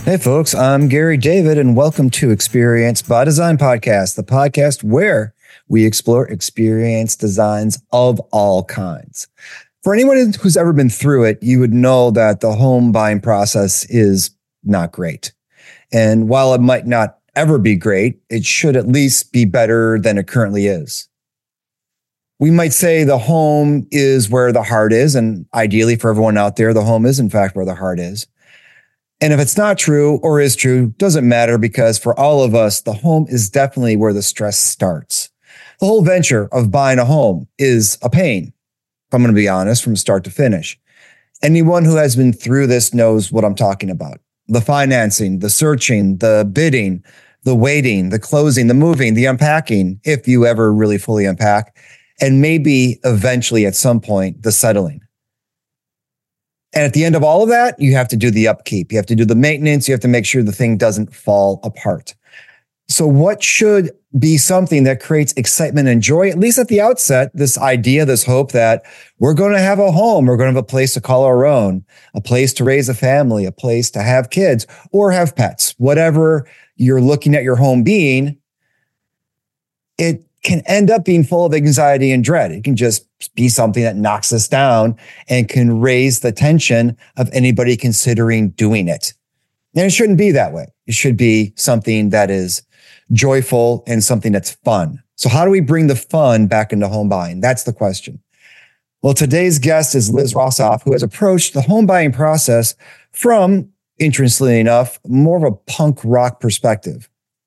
Hey folks, I'm Gary David and welcome to Experience by Design Podcast, the podcast where we explore experience designs of all kinds. For anyone who's ever been through it, you would know that the home buying process is not great. And while it might not ever be great, it should at least be better than it currently is. We might say the home is where the heart is, and ideally for everyone out there, the home is in fact where the heart is. And if it's not true or is true, doesn't matter, because for all of us, the home is definitely where the stress starts. The whole venture of buying a home is a pain, if I'm going to be honest, from start to finish. Anyone who has been through this knows what I'm talking about. The financing, the searching, the bidding, the waiting, the closing, the moving, the unpacking, if you ever really fully unpack, and maybe eventually at some point, the settling. And at the end of all of that, you have to do the upkeep. You have to do the maintenance. You have to make sure the thing doesn't fall apart. So what should be something that creates excitement and joy, at least at the outset, this idea, this hope that we're going to have a home, we're going to have a place to call our own, a place to raise a family, a place to have kids or have pets, whatever you're looking at your home being, it can end up being full of anxiety and dread. It can just be something that knocks us down and can raise the tension of anybody considering doing it. And it shouldn't be that way. It should be something that is joyful and something that's fun. So how do we bring the fun back into home buying? That's the question. Well, today's guest is Liz Rossoff, who has approached the home buying process from, interestingly enough, more of a punk rock perspective.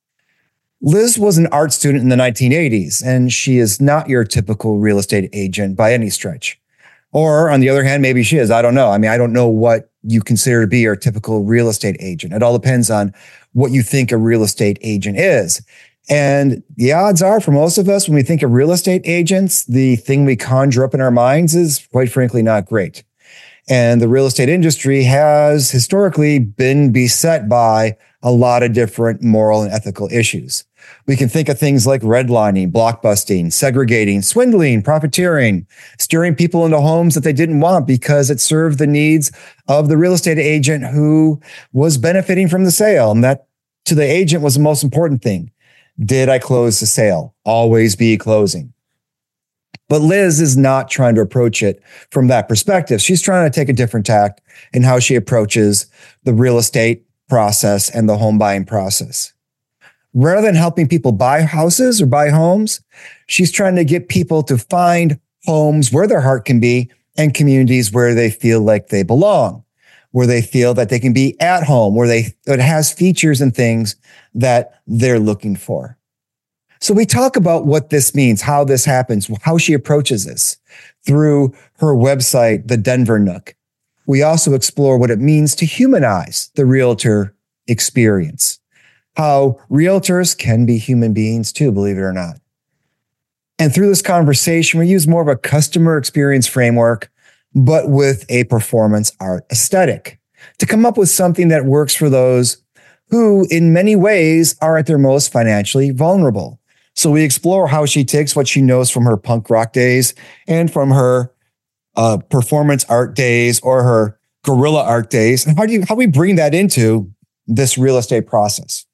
Liz was an art student in the 1980s, and she is not your typical real estate agent by any stretch. Or on the other hand, maybe she is. I don't know. I mean, I don't know what you consider to be your typical real estate agent. It all depends on what you think a real estate agent is. And the odds are for most of us, when we think of real estate agents, the thing we conjure up in our minds is quite frankly not great. And the real estate industry has historically been beset by a lot of different moral and ethical issues. We can think of things like redlining, blockbusting, segregating, swindling, profiteering, steering people into homes that they didn't want because it served the needs of the real estate agent who was benefiting from the sale. And that to the agent was the most important thing. Did I close the sale? Always be closing. But Liz is not trying to approach it from that perspective. She's trying to take a different tack in how she approaches the real estate process and the home buying process. Rather than helping people buy houses or buy homes, she's trying to get people to find homes where their heart can be and communities where they feel like they belong, where they feel that they can be at home, where it has features and things that they're looking for. So we talk about what this means, how this happens, how she approaches this through her website, The Denver Nook. We also explore what it means to humanize the realtor experience, how realtors can be human beings too, believe it or not. And through this conversation, we use more of a customer experience framework, but with a performance art aesthetic to come up with something that works for those who in many ways are at their most financially vulnerable. So we explore how she takes what she knows from her punk rock days and from her performance art days or her guerrilla art days, and how we bring that into this real estate process.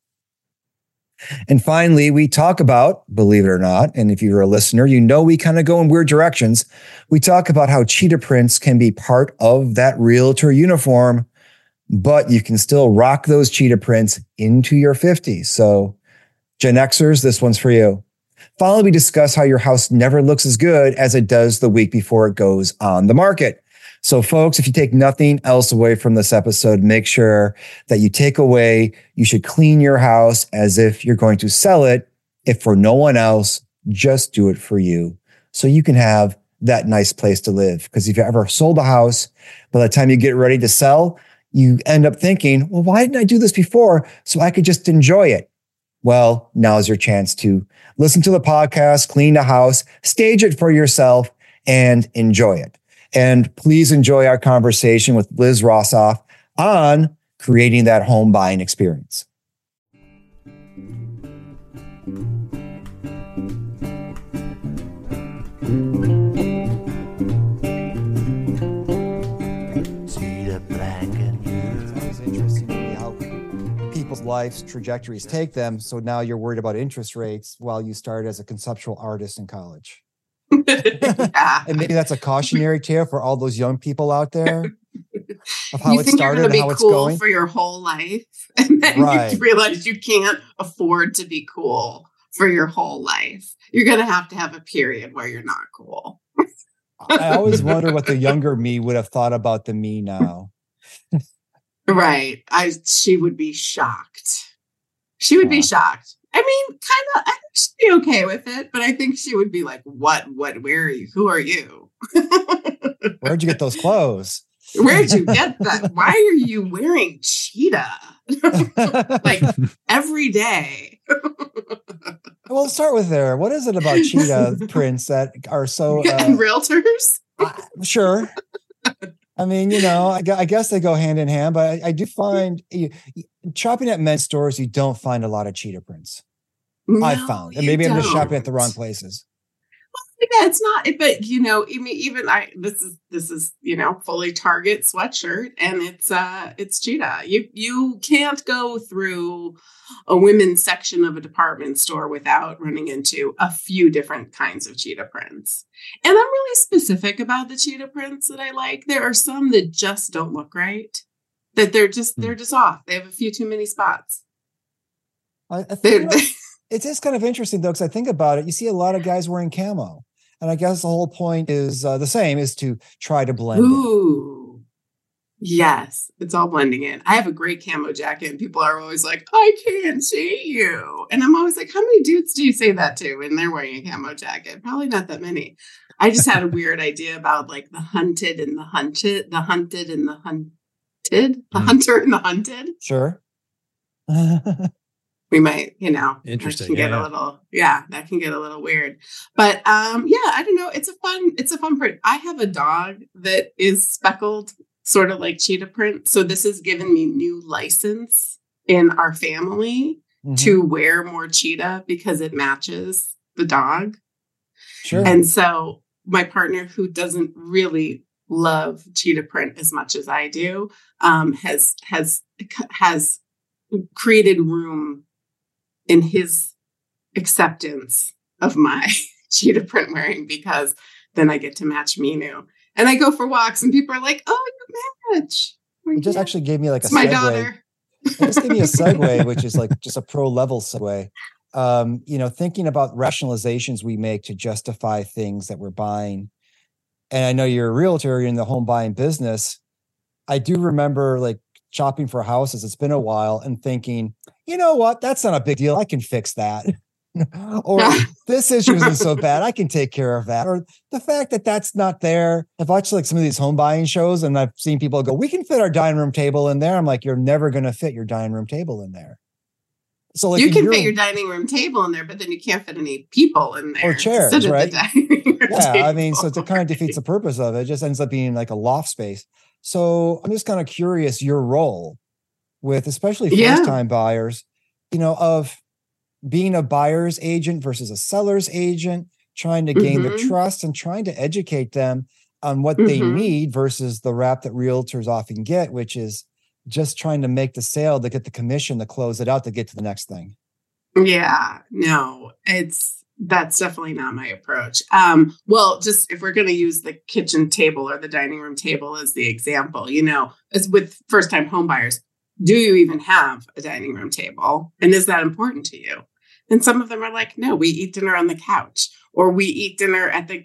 And finally, we talk about, believe it or not, and if you're a listener, you know we kind of go in weird directions. We talk about how cheetah prints can be part of that realtor uniform, but you can still rock those cheetah prints into your 50s. So Gen Xers, this one's for you. Finally, we discuss how your house never looks as good as it does the week before it goes on the market. So folks, if you take nothing else away from this episode, make sure that you take away, you should clean your house as if you're going to sell it. If for no one else, just do it for you so you can have that nice place to live. Because if you ever sold a house, by the time you get ready to sell, you end up thinking, well, why didn't I do this before so I could just enjoy it? Well, now's your chance to listen to the podcast, clean the house, stage it for yourself, and enjoy it. And please enjoy our conversation with Liz Rossoff on creating that home buying experience. as life's trajectories take them. So now you're worried about interest rates while you started as a conceptual artist in college. Yeah. And maybe that's a cautionary tale for all those young people out there of how You it think started you're and going how to be it's cool going. for your whole life, and then Right. you realize you can't afford to be cool for your whole life. You're going to have a period where you're not cool. I always wonder what the younger me would have thought about the me now. Right. She would be shocked. She would be shocked. I mean, kind of, I think she'd be okay with it, but I think she would be like, what, where are you? Who are you? Where'd you get those clothes? Where'd you get that? Why are you wearing cheetah? Like every day. Well, let's start with there. What is it about cheetah prints that are so... and realtors? Sure. I mean, I guess they go hand in hand, but I do find shopping at men's stores, you don't find a lot of cheetah prints. No, I've found, and maybe I'm just shopping at the wrong places. Yeah, it's not, but even this is fully Target sweatshirt, and it's cheetah. You can't go through a women's section of a department store without running into a few different kinds of cheetah prints. And I'm really specific about the cheetah prints that I like. There are some that just don't look right. That they're just off. They have a few too many spots. I think it is kind of interesting though, because I think about it. You see a lot of guys wearing camo. And I guess the whole point is the same, is to try to blend in. Yes, it's all blending in. I have a great camo jacket, and people are always like, I can't see you. And I'm always like, how many dudes do you say that to when they're wearing a camo jacket? Probably not that many. I just had a weird idea about like the hunted and the hunted, the hunted and the hunted, the hunter and the hunted. Sure. We might, interesting. That can get a little weird. But I don't know. It's a fun print. I have a dog that is speckled, sort of like cheetah print. So this has given me new license in our family to wear more cheetah because it matches the dog. Sure. And so my partner, who doesn't really love cheetah print as much as I do, has created room in his acceptance of my cheetah print wearing, because then I get to match Minu. And I go for walks and people are like, oh, you match. It just actually gave me like it's my daughter. It just gave me a segue, which is like just a pro level segue. Thinking about rationalizations we make to justify things that we're buying. And I know you're a realtor, you're in the home buying business. I do remember like shopping for houses. It's been a while, and thinking, you know what? That's not a big deal. I can fix that. Or this issue isn't so bad. I can take care of that. Or the fact that that's not there. I've watched like some of these home buying shows, and I've seen people go, we can fit our dining room table in there. I'm like, you're never going to fit your dining room table in there. So like you can fit your dining room table in there, but then you can't fit any people in there. Or chairs, right? I mean, so it kind of defeats the purpose of it. It just ends up being like a loft space. So I'm just kind of curious your role with, especially first-time buyers, of being a buyer's agent versus a seller's agent, trying to gain the trust and trying to educate them on what they need versus the rap that realtors often get, which is just trying to make the sale to get the commission to close it out to get to the next thing. Yeah, no, that's definitely not my approach. Well, just if we're going to use the kitchen table or the dining room table as the example, as with first-time home buyers, do you even have a dining room table? And is that important to you? And some of them are like, no, we eat dinner on the couch, or we eat dinner at the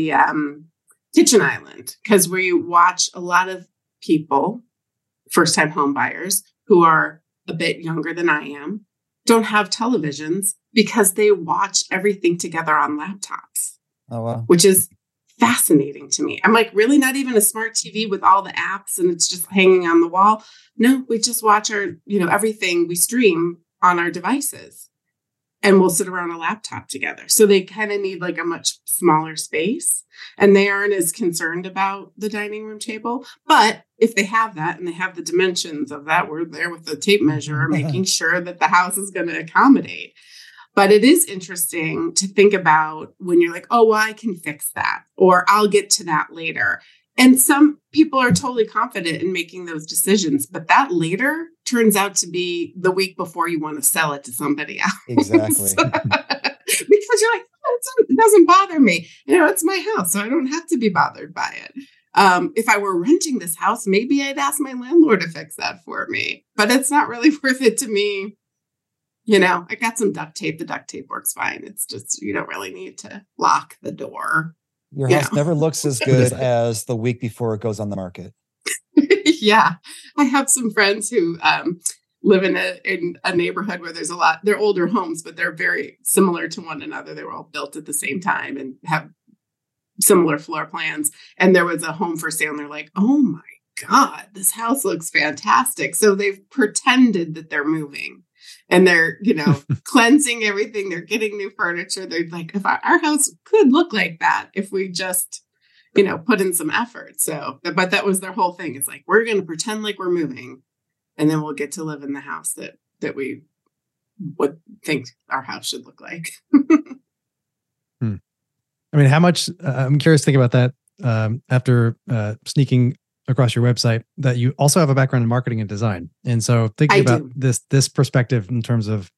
kitchen island, because we watch a lot of people, first-time home buyers who are a bit younger than I am, don't have televisions because they watch everything together on laptops. Oh, wow. Which is fascinating to me. I'm like, really? Not even a smart TV with all the apps and it's just hanging on the wall? No, we just watch our, everything we stream on our devices, and we'll sit around a laptop together. So they kind of need like a much smaller space, and they aren't as concerned about the dining room table. But if they have that and they have the dimensions of that, we're there with the tape measure, making sure that the house is going to accommodate. But it is interesting to think about when you're like, oh, well, I can fix that, or I'll get to that later. And some people are totally confident in making those decisions, but that later turns out to be the week before you want to sell it to somebody else. Exactly. Because you're like, oh, it doesn't bother me. It's my house, so I don't have to be bothered by it. If I were renting this house, maybe I'd ask my landlord to fix that for me, but it's not really worth it to me. I got some duct tape. The duct tape works fine. It's just, you don't really need to lock the door. Your house never looks as good as the week before it goes on the market. Yeah. I have some friends who live in a neighborhood where there's they're older homes, but they're very similar to one another. They were all built at the same time and have similar floor plans. And there was a home for sale and they're like, oh my God, this house looks fantastic. So they've pretended that they're moving. And they're, cleansing everything. They're getting new furniture. They're like, if our house could look like that if we just, put in some effort. So, but that was their whole thing. It's like, we're going to pretend like we're moving and then we'll get to live in the house that we would think our house should look like. I mean, how much, I'm curious to think about that after sneaking across your website, that you also have a background in marketing and design. And so thinking about this perspective in terms of,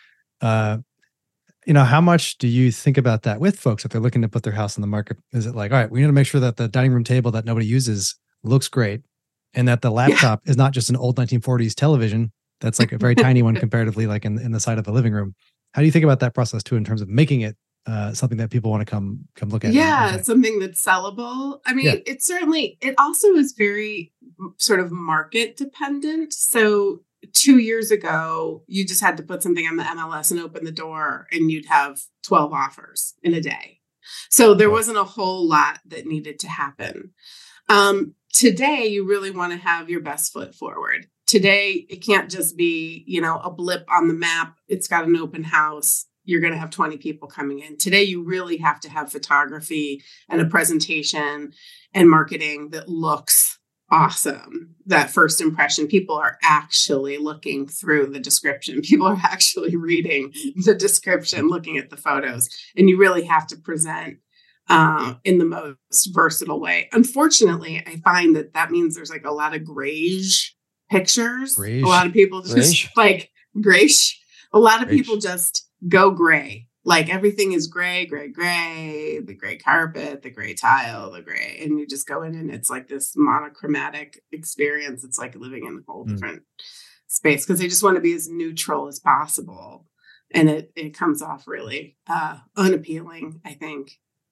how much do you think about that with folks if they're looking to put their house on the market? Is it like, all right, we need to make sure that the dining room table that nobody uses looks great and that the laptop is not just an old 1940s television that's like a very tiny one comparatively, like in the side of the living room. How do you think about that process too, in terms of making it something that people want to come look at? Yeah, something that's sellable. I mean, it also is very sort of market dependent. So 2 years ago, you just had to put something on the MLS and open the door and you'd have 12 offers in a day. So there wasn't a whole lot that needed to happen. Today, you really want to have your best foot forward. Today, it can't just be, a blip on the map. It's got an open house. You're going to have 20 people coming in. Today, you really have to have photography and a presentation and marketing that looks awesome. That first impression, people are actually looking through the description. People are actually reading the description, looking at the photos. And you really have to present in the most versatile way. Unfortunately, I find that means there's like a lot of grayish pictures. A lot of people just like grayish. A lot of people just go gray. Like everything is gray, the gray carpet, the gray tile, the gray. And you just go in and it's like this monochromatic experience. It's like living in a whole different space because they just want to be as neutral as possible. And it comes off really unappealing, I think.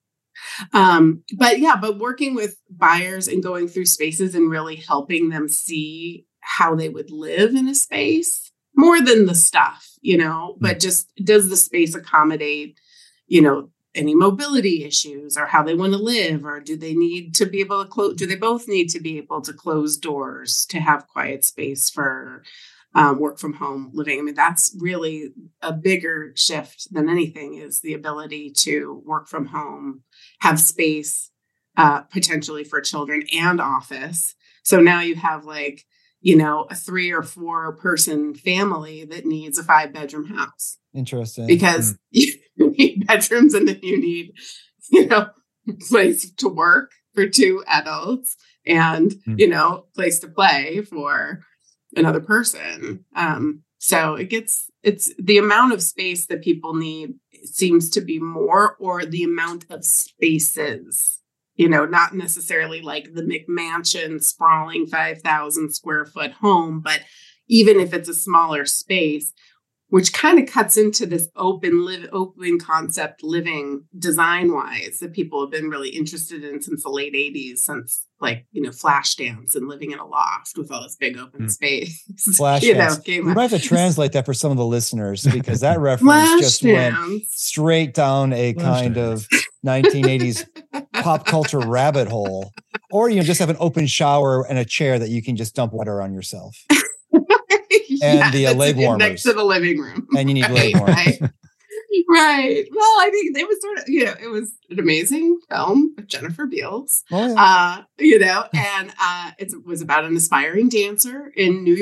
But working with buyers and going through spaces and really helping them see how they would live in a space more than the stuff, but just does the space accommodate, any mobility issues or how they want to live, or do they need to be able to close? Do they both need to be able to close doors to have quiet space for work from home living? I mean, that's really a bigger shift than anything, is the ability to work from home, have space potentially for children and office. So now you have like, a 3 or 4 person family that needs a 5-bedroom house. Interesting. Because you need bedrooms and then you need, place to work for 2 adults and, place to play for another person. So it's the amount of space that people need seems to be more, or the amount of spaces, not necessarily like the McMansion sprawling 5,000 square foot home, but even if it's a smaller space, which kind of cuts into this open concept living design wise that people have been really interested in since the late 80s, since flash dance and living in a loft with all this big open space. Flash dance. We might have to translate that for some of the listeners, because that reference just went straight down a kind of 1980s pop culture rabbit hole. Or just have an open shower and a chair that you can just dump water on yourself. And the leg warmers next to the living room. And you need leg warmers. Right. Well, I think it was sort of, it was an amazing film with Jennifer Beals, and it was about an aspiring dancer in New York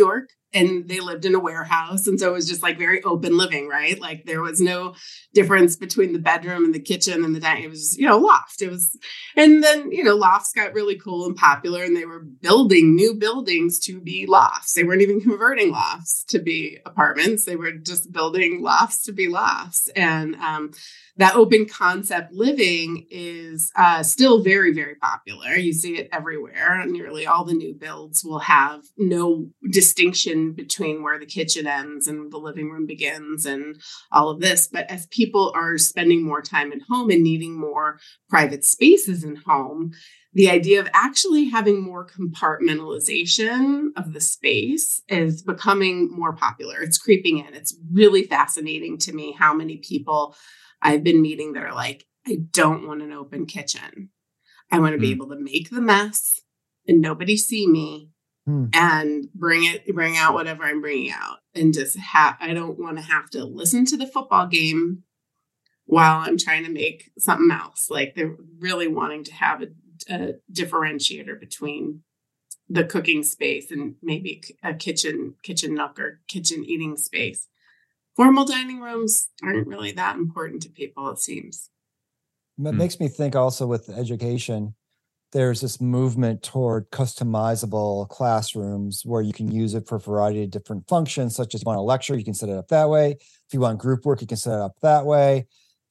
and they lived in a warehouse. And so it was just like very open living, right? Like there was no difference between the bedroom and the kitchen and the dining. It was, loft. And then, lofts got really cool and popular, and they were building new buildings to be lofts. They weren't even converting lofts to be apartments. They were just building lofts to be lofts. And that open concept living is still very, very popular. You see it everywhere. Nearly all the new builds will have no distinction between where the kitchen ends and the living room begins and all of this. But as people are spending more time at home and needing more private spaces in home, the idea of actually having more compartmentalization of the space is becoming more popular. It's creeping in. It's really fascinating to me how many people I've been meeting that are like, I don't want an open kitchen. I want to be able to make the mess and nobody see me and bring out whatever I'm bringing out, and just I don't want to have to listen to the football game while I'm trying to make something else. Like they're really wanting to have a differentiator between the cooking space and maybe a kitchen nook or kitchen eating space. Formal dining rooms aren't really that important to people, it seems. It makes me think also with education, there's this movement toward customizable classrooms where you can use it for a variety of different functions, such as you want to lecture, you can set it up that way. If you want group work, you can set it up that way.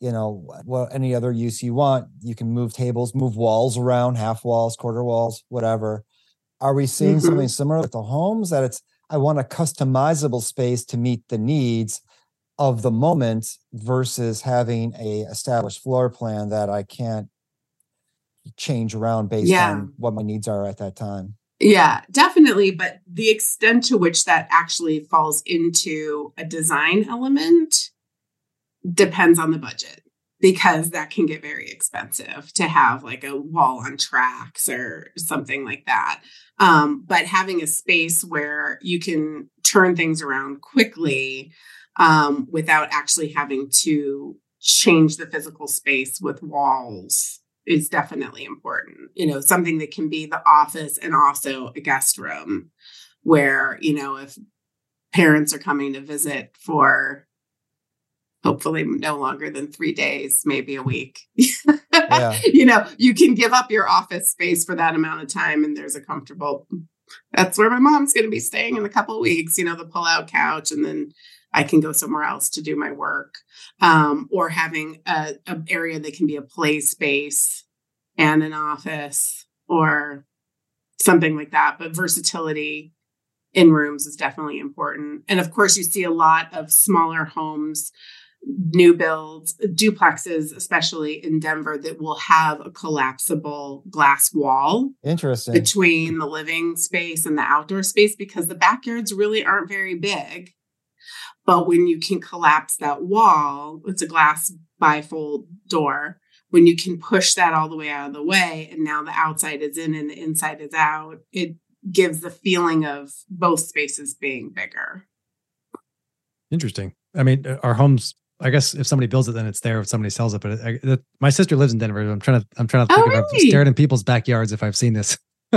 Any other use you want, you can move tables, move walls around, half walls, quarter walls, whatever. Are we seeing something similar with the homes, that I want a customizable space to meet the needs of the moment versus having a established floor plan that I can't change around based on what my needs are at that time? Yeah, definitely. But the extent to which that actually falls into a design element depends on the budget, because that can get very expensive to have like a wall on tracks or something like that. But having a space where you can turn things around quickly without actually having to change the physical space with walls is definitely important. Something that can be the office and also a guest room where, if parents are coming to visit for hopefully no longer than 3 days, maybe a week. Yeah. You can give up your office space for that amount of time, and there's a comfortable, that's where my mom's going to be staying in a couple of weeks, the pull-out couch, and then I can go somewhere else to do my work. Or having a area that can be a play space and an office or something like that. But versatility in rooms is definitely important. And of course, you see a lot of smaller homes, new builds, duplexes, especially in Denver, that will have a collapsible glass wall between the living space and the outdoor space, because the backyards really aren't very big. But when you can collapse that wall, it's a glass bifold door. When you can push that all the way out of the way, and now the outside is in and the inside is out, it gives the feeling of both spaces being bigger. Interesting. I mean, our homes, I guess if somebody builds it, then it's there. If somebody sells it, but my sister lives in Denver. I'm trying to think if I've stared in people's backyards if I've seen this.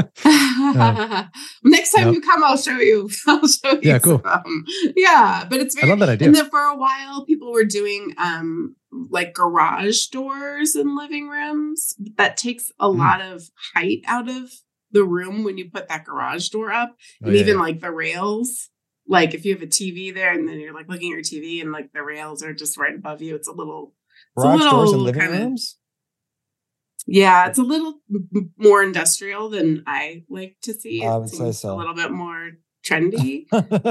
Next time you come, I'll show you. Yeah, cool. But it's very, I love that idea. And then for a while, people were doing like garage doors in living rooms. That takes a lot of height out of the room when you put that garage door up, and even like the rails. Like if you have a TV there, and then you're like looking at your TV, and like the rails are just right above you, it's a little garage doors in living rooms. Yeah, it's a little more industrial than I like to see. I would say so. A little bit more trendy.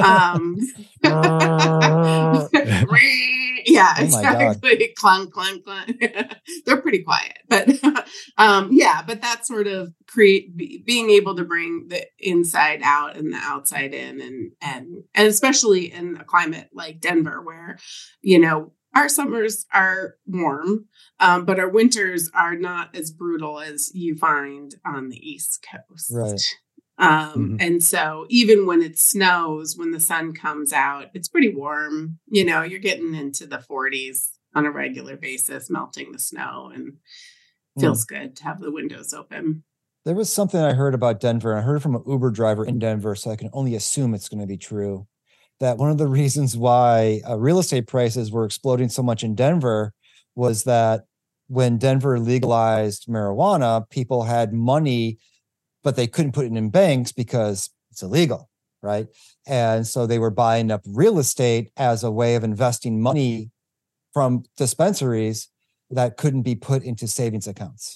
Yeah, exactly. Clunk, clunk, clunk. They're pretty quiet, but but that sort of being able to bring the inside out and the outside in, and especially in a climate like Denver, where our summers are warm, but our winters are not as brutal as you find on the East Coast. Right. And so even when it snows, when the sun comes out, it's pretty warm. You're getting into the 40s on a regular basis, melting the snow, and feels good to have the windows open. There was something I heard about Denver, and I heard it from an Uber driver in Denver, so I can only assume it's going to be true. That one of the reasons why real estate prices were exploding so much in Denver was that when Denver legalized marijuana, people had money, but they couldn't put it in banks because it's illegal, right? And so they were buying up real estate as a way of investing money from dispensaries that couldn't be put into savings accounts.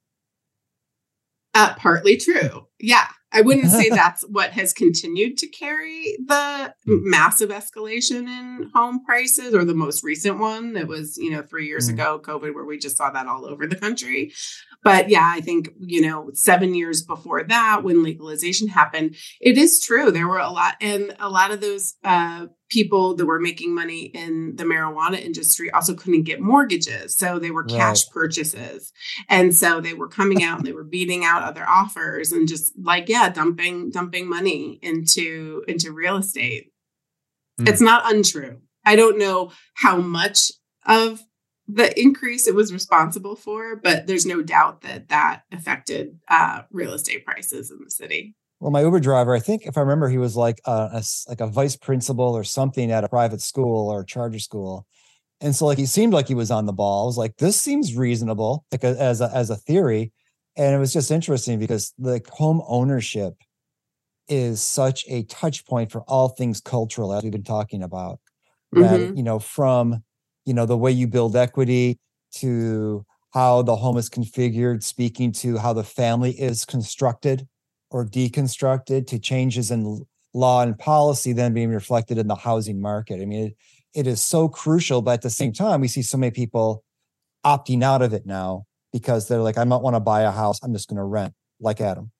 Partly true. Yeah. I wouldn't say that's what has continued to carry the massive escalation in home prices, or the most recent one that was, 3 years ago, COVID, where we just saw that all over the country. But yeah, I think, 7 years before that, when legalization happened, it is true. There were a lot of those people that were making money in the marijuana industry also couldn't get mortgages. So they were cash purchases. And so they were coming out and they were beating out other offers and just dumping money into real estate. It's not untrue. I don't know how much of the increase it was responsible for, but there's no doubt that affected real estate prices in the city. Well, my Uber driver, I think if I remember, he was like a vice principal or something at a private school or a charter school. And so he seemed like he was on the ball. I was like, this seems reasonable, as a theory. And it was just interesting because the home ownership is such a touch point for all things cultural, as we've been talking about. That, from, the way you build equity to how the home is configured, speaking to how the family is constructed or deconstructed, to changes in law and policy then being reflected in the housing market. I mean, it is so crucial, but at the same time, we see so many people opting out of it now because they're like, I might want to buy a house. I'm just going to rent, like Adam.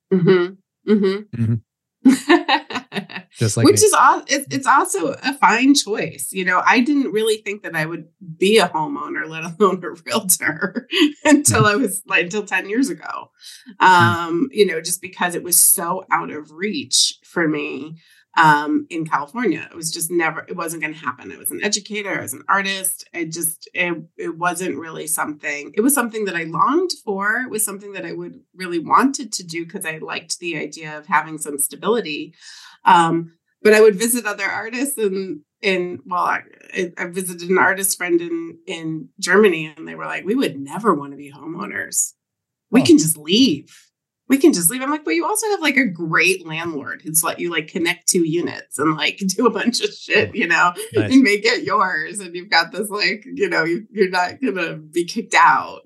Just like Which is it's also a fine choice. I didn't really think that I would be a homeowner, let alone a realtor, until 10 years ago. Just because it was so out of reach for me in California. It was just it wasn't going to happen. I was an educator, I was an artist. It wasn't really something. It was something that I longed for. It was something that I would really wanted to do because I liked the idea of having some stability. But I would visit other artists I visited an artist friend in Germany, and they were like, we would never want to be homeowners. We can just leave. I'm like, well, you also have a great landlord who's let you connect 2 units and do a bunch of shit, nice. And make it yours. And you've got this, you're not going to be kicked out,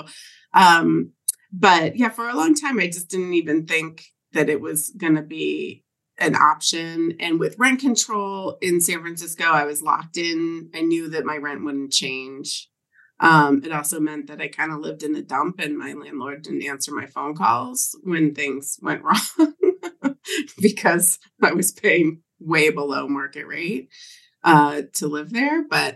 But yeah, for a long time, I just didn't even think that it was going to be an option. And with rent control in San Francisco, I was locked in. I knew that my rent wouldn't change. It also meant that I kind of lived in the dump, and my landlord didn't answer my phone calls when things went wrong because I was paying way below market rate to live there. But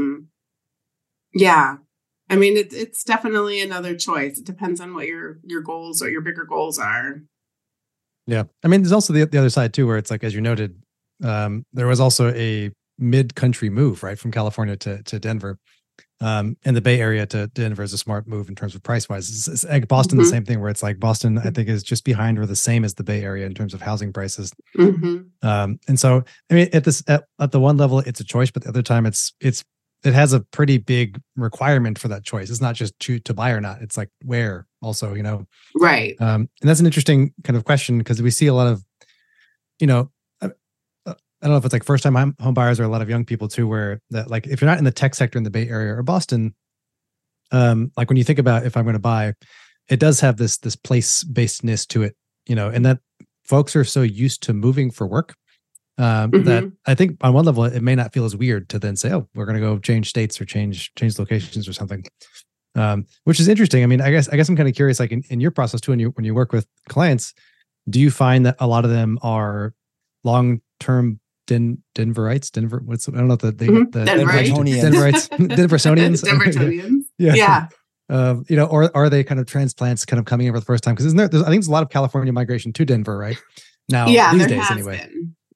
yeah, I mean, it's definitely another choice. It depends on what your goals or your bigger goals are. Yeah. I mean, there's also the other side too, where it's as you noted, there was also a mid-country move, right? From California to Denver. And the Bay Area to Denver is a smart move in terms of price-wise. It's Boston, the same thing, where it's Boston, I think, is just behind or the same as the Bay Area in terms of housing prices. And so, I mean, at the one level, it's a choice, but the other time it has a pretty big requirement for that choice. It's not just to buy or not. It's where also, Right. And that's an interesting kind of question, because we see a lot of, I don't know if it's first time home buyers or a lot of young people too, where that if you're not in the tech sector in the Bay Area or Boston, when you think about if I'm going to buy, it does have this place-basedness to it, and that folks are so used to moving for work that I think on one level, it may not feel as weird to then say, oh, we're going to go change states or change locations or something, which is interesting. I mean, I guess I'm kind of curious, in your process too, when you work with clients, do you find that a lot of them are long-term Denverites? I don't know the Denverites, Denversonians. Yeah. Or are they kind of transplants kind of coming in for the first time? Because I think there's a lot of California migration to Denver right now these days anyway.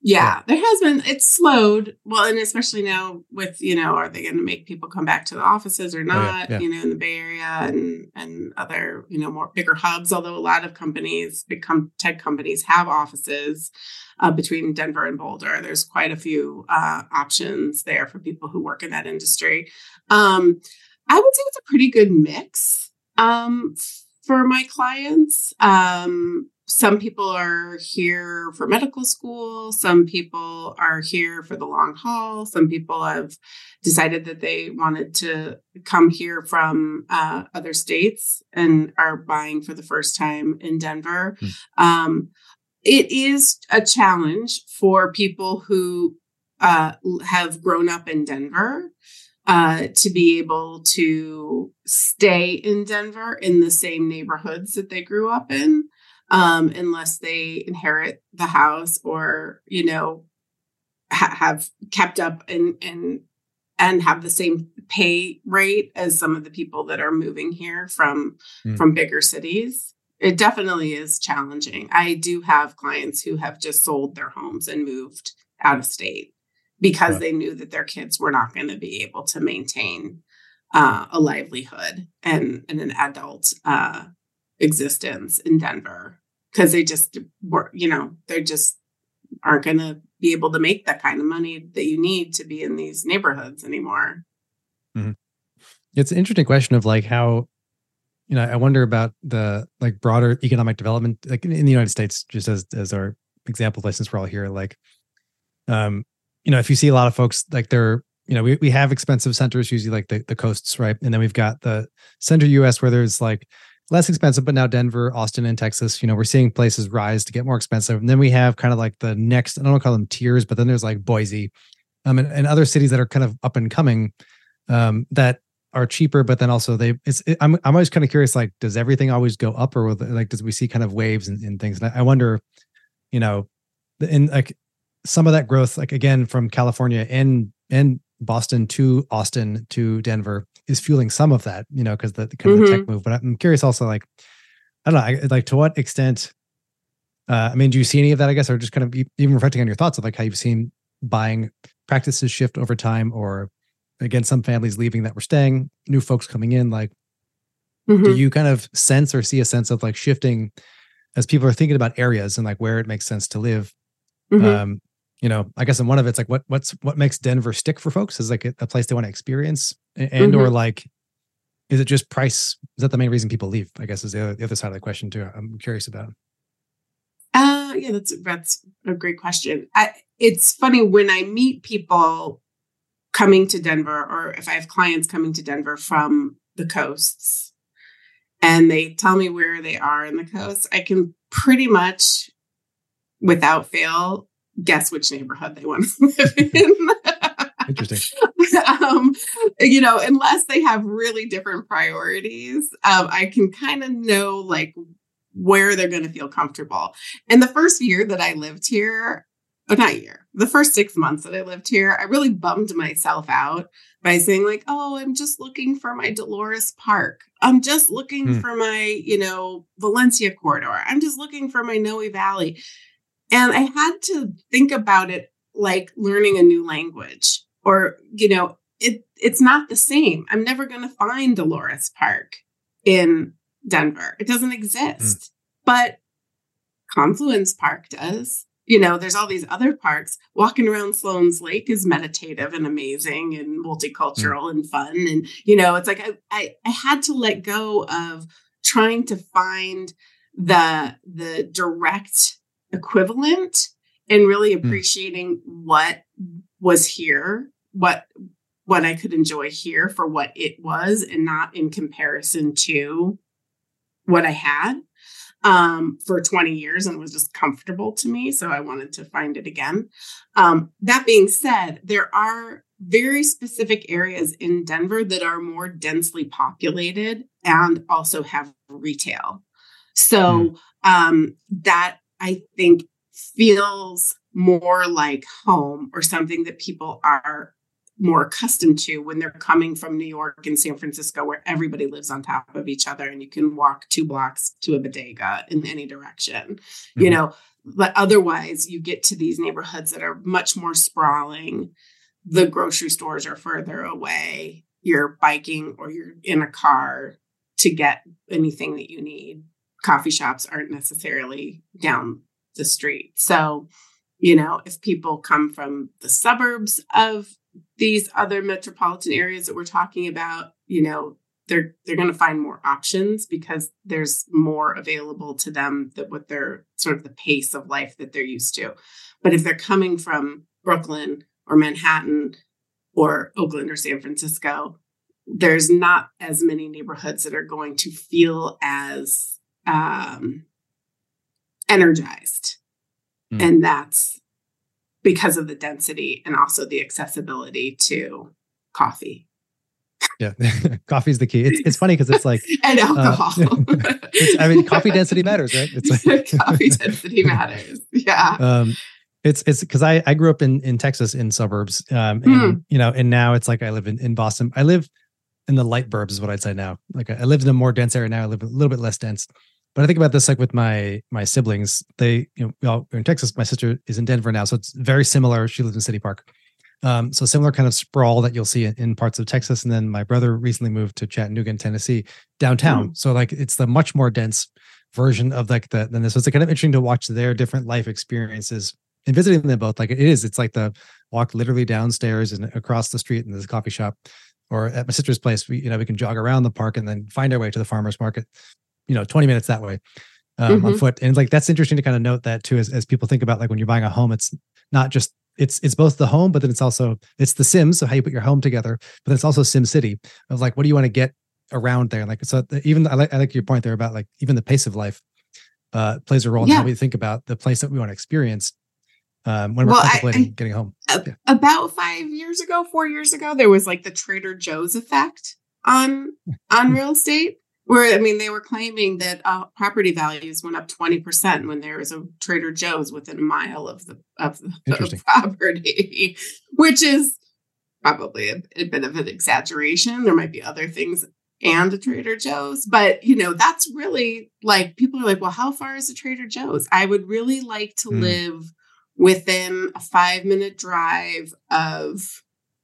Yeah, there has been, it's slowed. Well, and especially now with, are they going to make people come back to the offices or not, in the Bay Area and other, more bigger hubs, although a lot of companies, tech companies have offices between Denver and Boulder. There's quite a few options there for people who work in that industry. I would say it's a pretty good mix for my clients. Some people are here for medical school. Some people are here for the long haul. Some people have decided that they wanted to come here from other states and are buying for the first time in Denver. It is a challenge for people who have grown up in Denver to be able to stay in Denver in the same neighborhoods that they grew up in. Unless they inherit the house or, have kept up and have the same pay rate as some of the people that are moving here from bigger cities. It definitely is challenging. I do have clients who have just sold their homes and moved out of state because they knew that their kids were not going to be able to maintain a livelihood and an adult existence in Denver because they just were, they just aren't going to be able to make that kind of money that you need to be in these neighborhoods anymore. Mm-hmm. It's an interesting question of like how, I wonder about the like broader economic development, like in the United States, just as our example license we're all here, like, if you see a lot of folks like they're, we have expensive centers, usually like the coasts, right? And then we've got the center US where there's like less expensive, but now Denver, Austin, and Texas, we're seeing places rise to get more expensive. And then we have kind of like the next, I don't want to call them tiers, but then there's like Boise, and other cities that are kind of up and coming, that are cheaper, but then also I'm always kind of curious, like, does everything always go up or like, does we see kind of waves and things? And I wonder, in like some of that growth, like again, from California and Boston to Austin to Denver is fueling some of that, because the kind of the tech move. But I'm curious also, like, I don't know, like to what extent, do you see any of that, I guess, or just kind of even reflecting on your thoughts of like how you've seen buying practices shift over time, or again, some families leaving that were staying, new folks coming in, like, do you kind of sense or see a sense of like shifting as people are thinking about areas and like where it makes sense to live? I guess in one of it's like, what makes Denver stick for folks is like a place they want to experience and or like, is it just price? Is that the main reason people leave? I guess is the other side of the question too. I'm curious about. Yeah, that's a great question. It's funny when I meet people coming to Denver, or if I have clients coming to Denver from the coasts and they tell me where they are in the coast, I can pretty much without fail guess which neighborhood they want to live in. Interesting. Unless they have really different priorities, I can kind of know like where they're going to feel comfortable. And the first year that I lived here, the first 6 months that I lived here, I really bummed myself out by saying like, oh, I'm just looking for my Dolores Park. I'm just looking for my, Valencia corridor. I'm just looking for my Noe Valley. And I had to think about it like learning a new language or, it's not the same. I'm never going to find Dolores Park in Denver. It doesn't exist, but Confluence Park does. There's all these other parks. Walking around Sloan's Lake is meditative and amazing and multicultural and fun. And, it's like I had to let go of trying to find the direct equivalent and really appreciating what was here, what I could enjoy here for what it was and not in comparison to what I had for 20 years and it was just comfortable to me. So I wanted to find it again. That being said, there are very specific areas in Denver that are more densely populated and also have retail. So that I think feels more like home or something that people are more accustomed to when they're coming from New York and San Francisco, where everybody lives on top of each other and you can walk 2 blocks to a bodega in any direction. but otherwise you get to these neighborhoods that are much more sprawling. The grocery stores are further away. You're biking or you're in a car to get anything that you need. Coffee shops aren't necessarily down the street. So, if people come from the suburbs of these other metropolitan areas that we're talking about, they're going to find more options because there's more available to them that what they're sort of the pace of life that they're used to. But if they're coming from Brooklyn or Manhattan or Oakland or San Francisco, there's not as many neighborhoods that are going to feel as energized. And that's because of the density and also the accessibility to coffee. Yeah, coffee is the key. It's funny because it's like and alcohol. Coffee density matters, right? It's like coffee density matters. Yeah. It's because I grew up in Texas in suburbs, and now it's like I live in Boston. I live in the light burbs is what I'd say now. Like I lived in a more dense area. Now I live a little bit less dense. But I think about this like with my siblings. They, in Texas, my sister is in Denver now, so it's very similar. She lives in City Park. So similar kind of sprawl that you'll see in parts of Texas. And then my brother recently moved to Chattanooga, Tennessee, downtown. So like it's the much more dense version of like than this. So it's kind of interesting to watch their different life experiences and visiting them both. Like it's like the walk literally downstairs and across the street in this coffee shop, or at my sister's place, we can jog around the park and then find our way to the farmer's market, 20 minutes that way on foot. And like, that's interesting to kind of note that too, as people think about like when you're buying a home, it's not just, it's both the home, but then it's the Sims, so how you put your home together, but it's also Sim City of like, what do you want to get around there? Like, so even I like your point there about like, even the pace of life plays a role in how we think about the place that we want to experience when we're contemplating getting home. About 4 years ago, there was like the Trader Joe's effect on real estate. Where, they were claiming that property values went up 20% when there was a Trader Joe's within a mile of the property, which is probably a bit of an exaggeration. There might be other things and a Trader Joe's, but that's really like, people are like, well, how far is a Trader Joe's? I would really like to live within a 5-minute drive of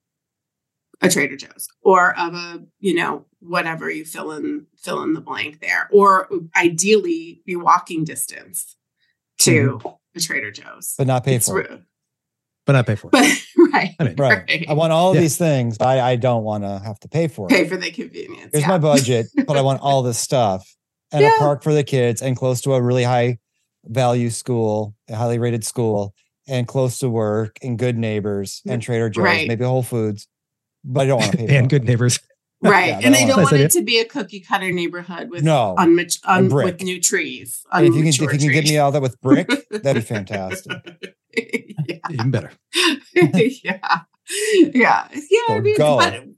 a Trader Joe's or of a, whatever you fill in the blank there, or ideally be walking distance to a Trader Joe's, but not pay for it. But not pay for it. But, right. Right. I want all of these things, but I don't want to have to pay for it. Pay for the convenience. Here's my budget, but I want all this stuff and a park for the kids and close to a really high value school, a highly rated school, and close to work and good neighbors and Trader Joe's, maybe Whole Foods. But I don't want to pay for and good neighbors. Right. And I don't want it to be a cookie cutter neighborhood with with new trees. If you can get me all that with brick, that'd be fantastic. Even better. Yeah. So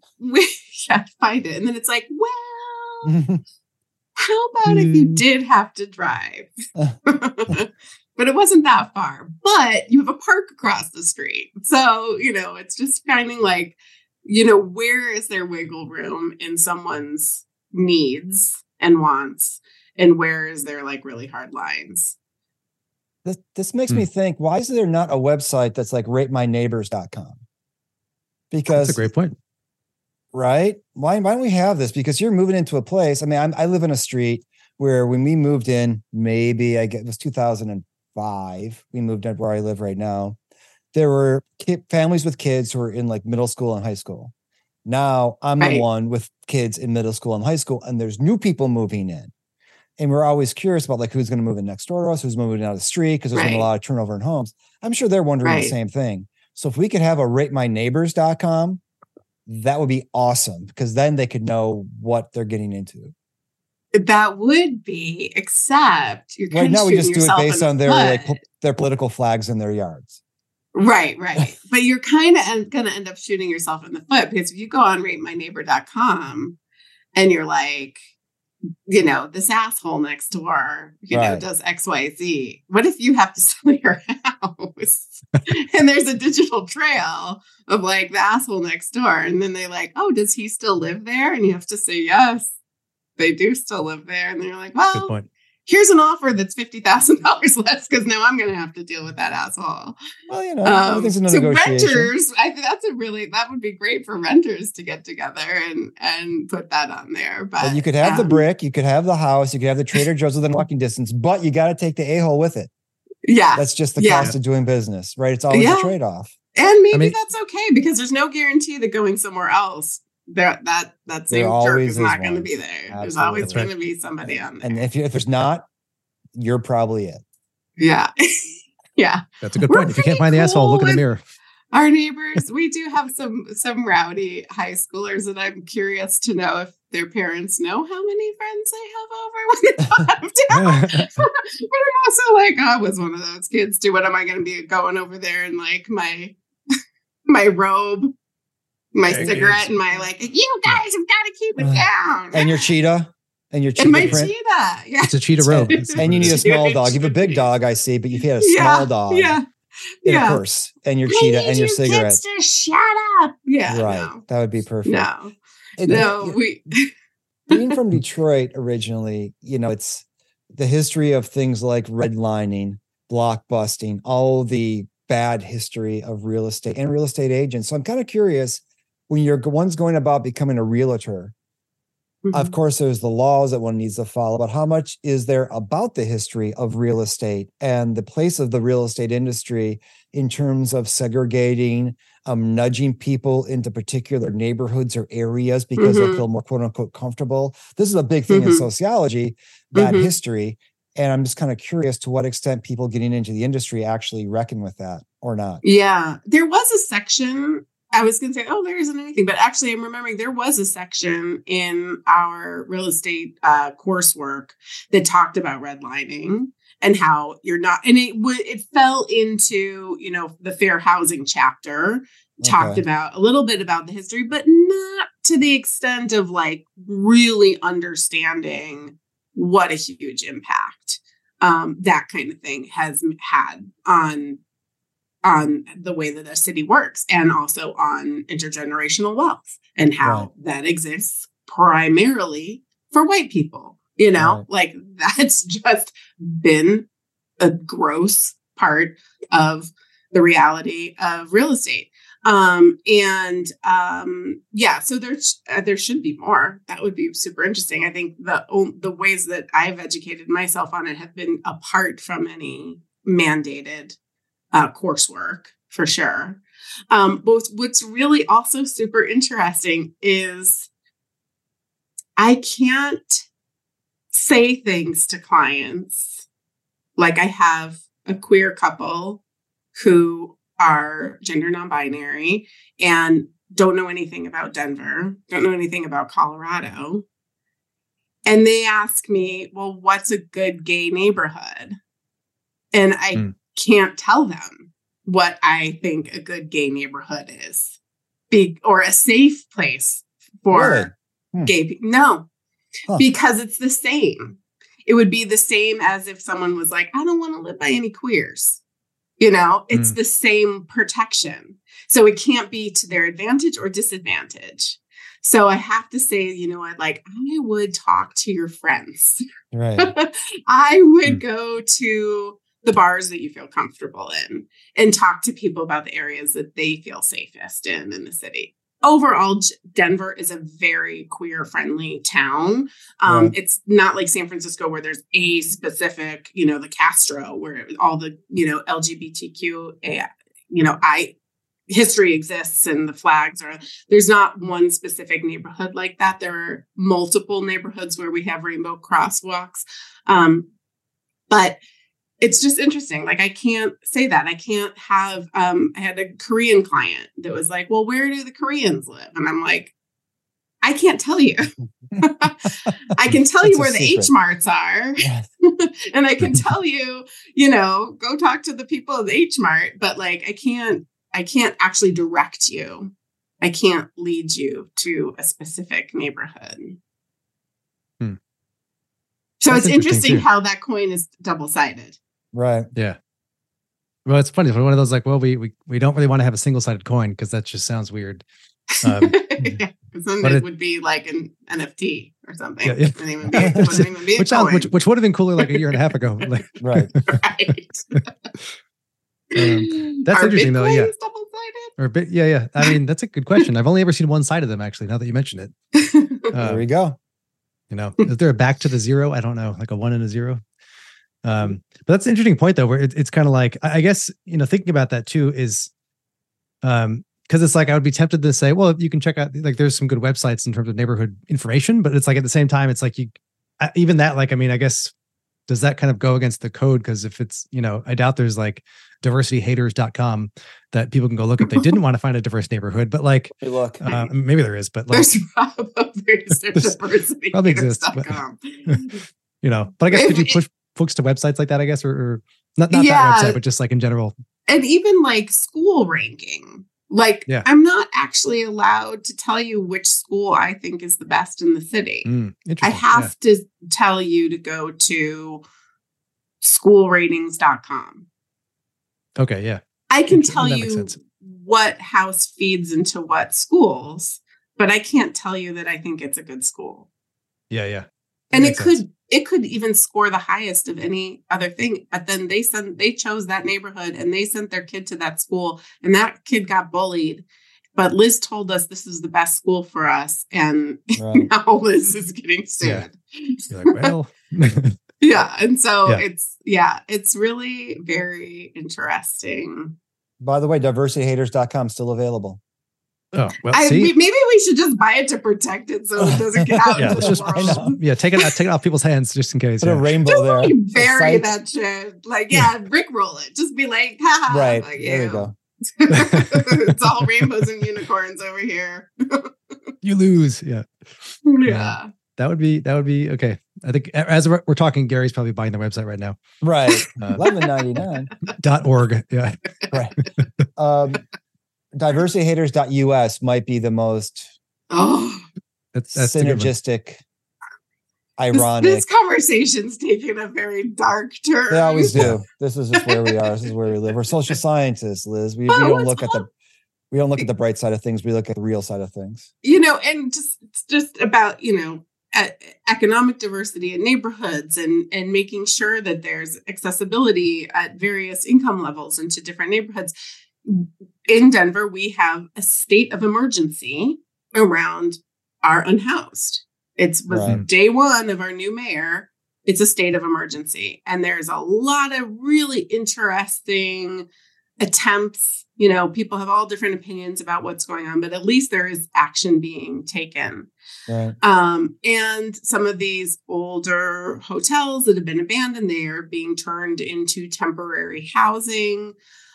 find it. And then it's like, well, how about if you did have to drive? But it wasn't that far. But you have a park across the street. So, it's just kind of like, where is there wiggle room in someone's needs and wants? And where is there like really hard lines? This makes me think, why is there not a website that's like ratemyneighbors.com? Because that's a great point. Right? Why don't we have this? Because you're moving into a place. I live in a street where when we moved in, maybe it was 2005, we moved in where I live right now. There were families with kids who were in like middle school and high school. Now I'm the one with kids in middle school and high school, and there's new people moving in. And we're always curious about like who's going to move in next door to us, who's moving down the street, because there's been a lot of turnover in homes. I'm sure they're wondering the same thing. So if we could have a ratemyneighbors.com, that would be awesome, because then they could know what they're getting into. That would be, except you're right now we just do it based on their political flags in their yards. Right. But you're kind of going to end up shooting yourself in the foot, because if you go on ratemyneighbor.com and you're like, this asshole next door, does X, Y, Z. What if you have to sell your house and there's a digital trail of like the asshole next door? And then they're like, oh, does he still live there? And you have to say, yes, they do still live there. And they're like, well, good point. here's an offer that's $50,000 less because now I'm going to have to deal with that asshole. Well, everything's in a negotiation. Renters, I think that would be great for renters to get together and put that on there. But you could have the brick, you could have the house, you could have the Trader Joe's within walking distance, but you got to take the a-hole with it. Yeah. That's just the cost of doing business, right? It's always a trade-off. And maybe that's okay because there's no guarantee that going somewhere else that same jerk is not going to be there. Absolutely. There's always going to be somebody on there. And if there's not, you're probably it. Yeah. Yeah. That's a good point. If you can't find the asshole, look in the mirror. Our neighbors, we do have some rowdy high schoolers, and I'm curious to know if their parents know how many friends they have over when they don't have to. But I'm also like, I was one of those kids too. What am I going to be going over there in like my robe, my cigarette, and my like, you guys have got to keep it down. And your cheetah. And your cheetah my print. cheetah. Yeah. It's a cheetah robe. And you need a small dog. You have a big dog, I see, but if you had a small dog in a purse and your cheetah and your cigarette. To shut up. Yeah. Right. No. That would be perfect. Being from Detroit originally, it's the history of things like redlining, blockbusting, all the bad history of real estate and real estate agents. So I'm kind of curious, when you're one's going about becoming a realtor, of course, there's the laws that one needs to follow, but how much is there about the history of real estate and the place of the real estate industry in terms of segregating, nudging people into particular neighborhoods or areas because they feel more quote unquote comfortable? This is a big thing in sociology, that history. And I'm just kind of curious to what extent people getting into the industry actually reckon with that or not. Yeah, there was a section. I was going to say, there isn't anything, but actually I'm remembering there was a section in our real estate coursework that talked about redlining and how you're not, and it fell into, the fair housing chapter, talked about a little bit about the history, but not to the extent of like really understanding what a huge impact that kind of thing has had on the way that a city works and also on intergenerational wealth and how that exists primarily for white people, like that's just been a gross part of the reality of real estate. So there should be more. That would be super interesting. I think the ways that I've educated myself on it have been apart from any mandated coursework, for sure. What's really also super interesting is I can't say things to clients. Like I have a queer couple who are gender non-binary and don't know anything about Denver, don't know anything about Colorado. And they ask me, well, what's a good gay neighborhood? And I can't tell them what I think a good gay neighborhood is, or a safe place for gay people. No, because it's the same. It would be the same as if someone was like, I don't want to live by any queers. It's the same protection. So it can't be to their advantage or disadvantage. So I have to say, I would talk to your friends. Right. I would go to the bars that you feel comfortable in and talk to people about the areas that they feel safest in the city. Overall, Denver is a very queer friendly town. It's not like San Francisco where there's a specific, the Castro, where all the, LGBTQ, history exists and the flags there's not one specific neighborhood like that. There are multiple neighborhoods where we have rainbow crosswalks. But it's just interesting. Like, I can't say that. I can't have, I had a Korean client that was like, well, where do the Koreans live? And I'm like, I can't tell you. I can tell you where the H Marts are. And I can tell you, go talk to the people of the H Mart, but like, I can't actually direct you. I can't lead you to a specific neighborhood. So that's it's interesting how that coin is double-sided. Right. Yeah. Well, it's funny. One of those like, well, we don't really want to have a single-sided coin because that just sounds weird. Because then it would be like an NFT or something. Yeah. Which would have been cooler like a year and a half ago. Like, right. That's interesting though. Yeah. Yeah. I mean, that's a good question. I've only ever seen one side of them actually, now that you mention it. There we go. Is there a back to the zero? I don't know, like a 1 and a 0. But that's an interesting point though, where it's kind of like, I guess, thinking about that too is, because it's like, I would be tempted to say, well, you can check out, like, there's some good websites in terms of neighborhood information, but it's like, at the same time, it's like even that, like, I mean, I guess, does that kind of go against the code? Because if it's, I doubt there's like diversityhaters.com that people can go look if they didn't want to find a diverse neighborhood, but like, hey, look, maybe there is, but like, there's diversity probably exists, but, but I guess could you push folks to websites like that, I guess, or not that website, but just like in general. And even like school ranking. Like, I'm not actually allowed to tell you which school I think is the best in the city. I have to tell you to go to schoolratings.com. Okay, yeah. I can tell you what house feeds into what schools, but I can't tell you that I think it's a good school. Yeah. And it could even score the highest of any other thing. But then they chose that neighborhood and they sent their kid to that school and that kid got bullied. But Liz told us this is the best school for us. And now Liz is getting sued. Yeah. You're like, well. Yeah. And so it's really very interesting. By the way, diversityhaters.com still available. Oh, well, maybe we should just buy it to protect it so it doesn't get out into the world. Yeah, take it off people's hands just in case. Put a rainbow just there. Like bury that shit. Like, rickroll it. Just be like, haha. Right. Like, there you go. It's all rainbows and unicorns over here. You lose. Yeah. That would be okay. I think as we're talking, Gary's probably buying the website right now. Right. $11.99. .org. Yeah. Right. Diversityhaters.us might be the most that's synergistic, ironic. This conversation's taking a very dark turn. They always do. This is just where we are. This is where we live. We're social scientists, Liz. We don't look at the bright side of things. We look at the real side of things. And just about economic diversity in neighborhoods and making sure that there's accessibility at various income levels into different neighborhoods. In Denver, we have a state of emergency around our unhoused. It was day one of our new mayor. It's a state of emergency. And there's a lot of really interesting attempts. People have all different opinions about what's going on, but at least there is action being taken. Right. And some of these older hotels that have been abandoned, they are being turned into temporary housing.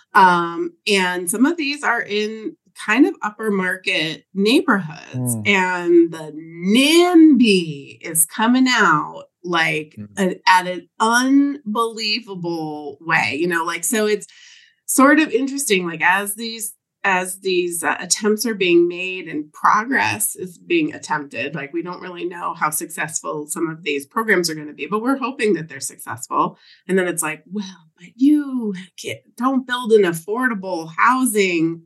And some of these are in kind of upper market neighborhoods, and the NIMBY is coming out like at an unbelievable way, so it's sort of interesting, like as these attempts are being made and progress is being attempted, like we don't really know how successful some of these programs are going to be, but we're hoping that they're successful. And then it's like, well, but you don't build an affordable housing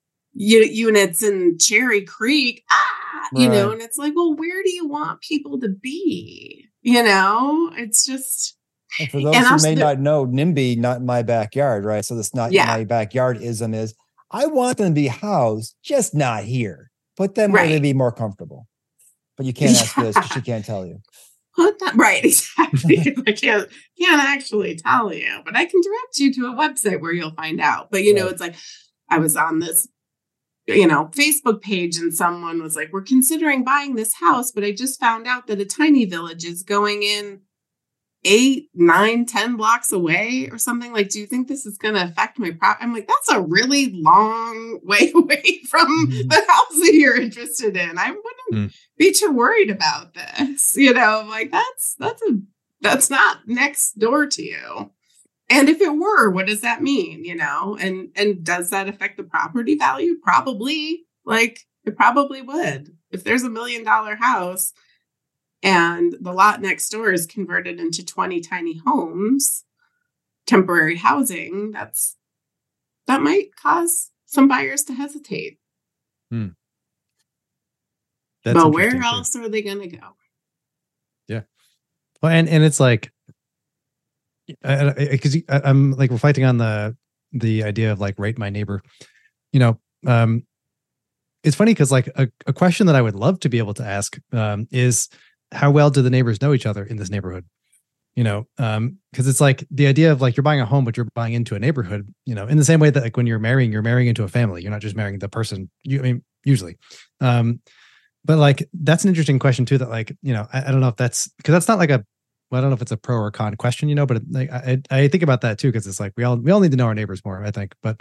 units in Cherry Creek, and it's like, well, where do you want people to be? It's just. And for those who may not know, NIMBY, not in my backyard, right? So this not in my backyardism is, I want them to be housed, just not here. Put them where they'd be more comfortable. But you can't ask Liz because she can't tell you. Right, exactly. I can't actually tell you, but I can direct you to a website where you'll find out. But it's like I was on this, Facebook page and someone was like, we're considering buying this house, but I just found out that a tiny village is going in 8, 9, 10 blocks away or something. Like, do you think this is going to affect my property? I'm like, that's a really long way away from the house that you're interested in. I wouldn't be too worried about this. Like that's not next door to you. And if it were, what does that mean? And does that affect the property value? Probably. Like, it probably would. If there's $1 million house and the lot next door is converted into 20 tiny homes, temporary housing, that might cause some buyers to hesitate. But where else are they going to go? Yeah. Well, and it's like, because I'm like reflecting on the idea of like rate my neighbor, it's funny because like a question that I would love to be able to ask is how well do the neighbors know each other in this neighborhood? Because it's like the idea of like you're buying a home, but you're buying into a neighborhood, in the same way that like when you're marrying into a family. You're not just marrying the person. Usually. But like that's an interesting question too. That like I don't know if that's because that's not like I don't know if it's a pro or con question, but like I think about that too because it's like we all need to know our neighbors more. I think, but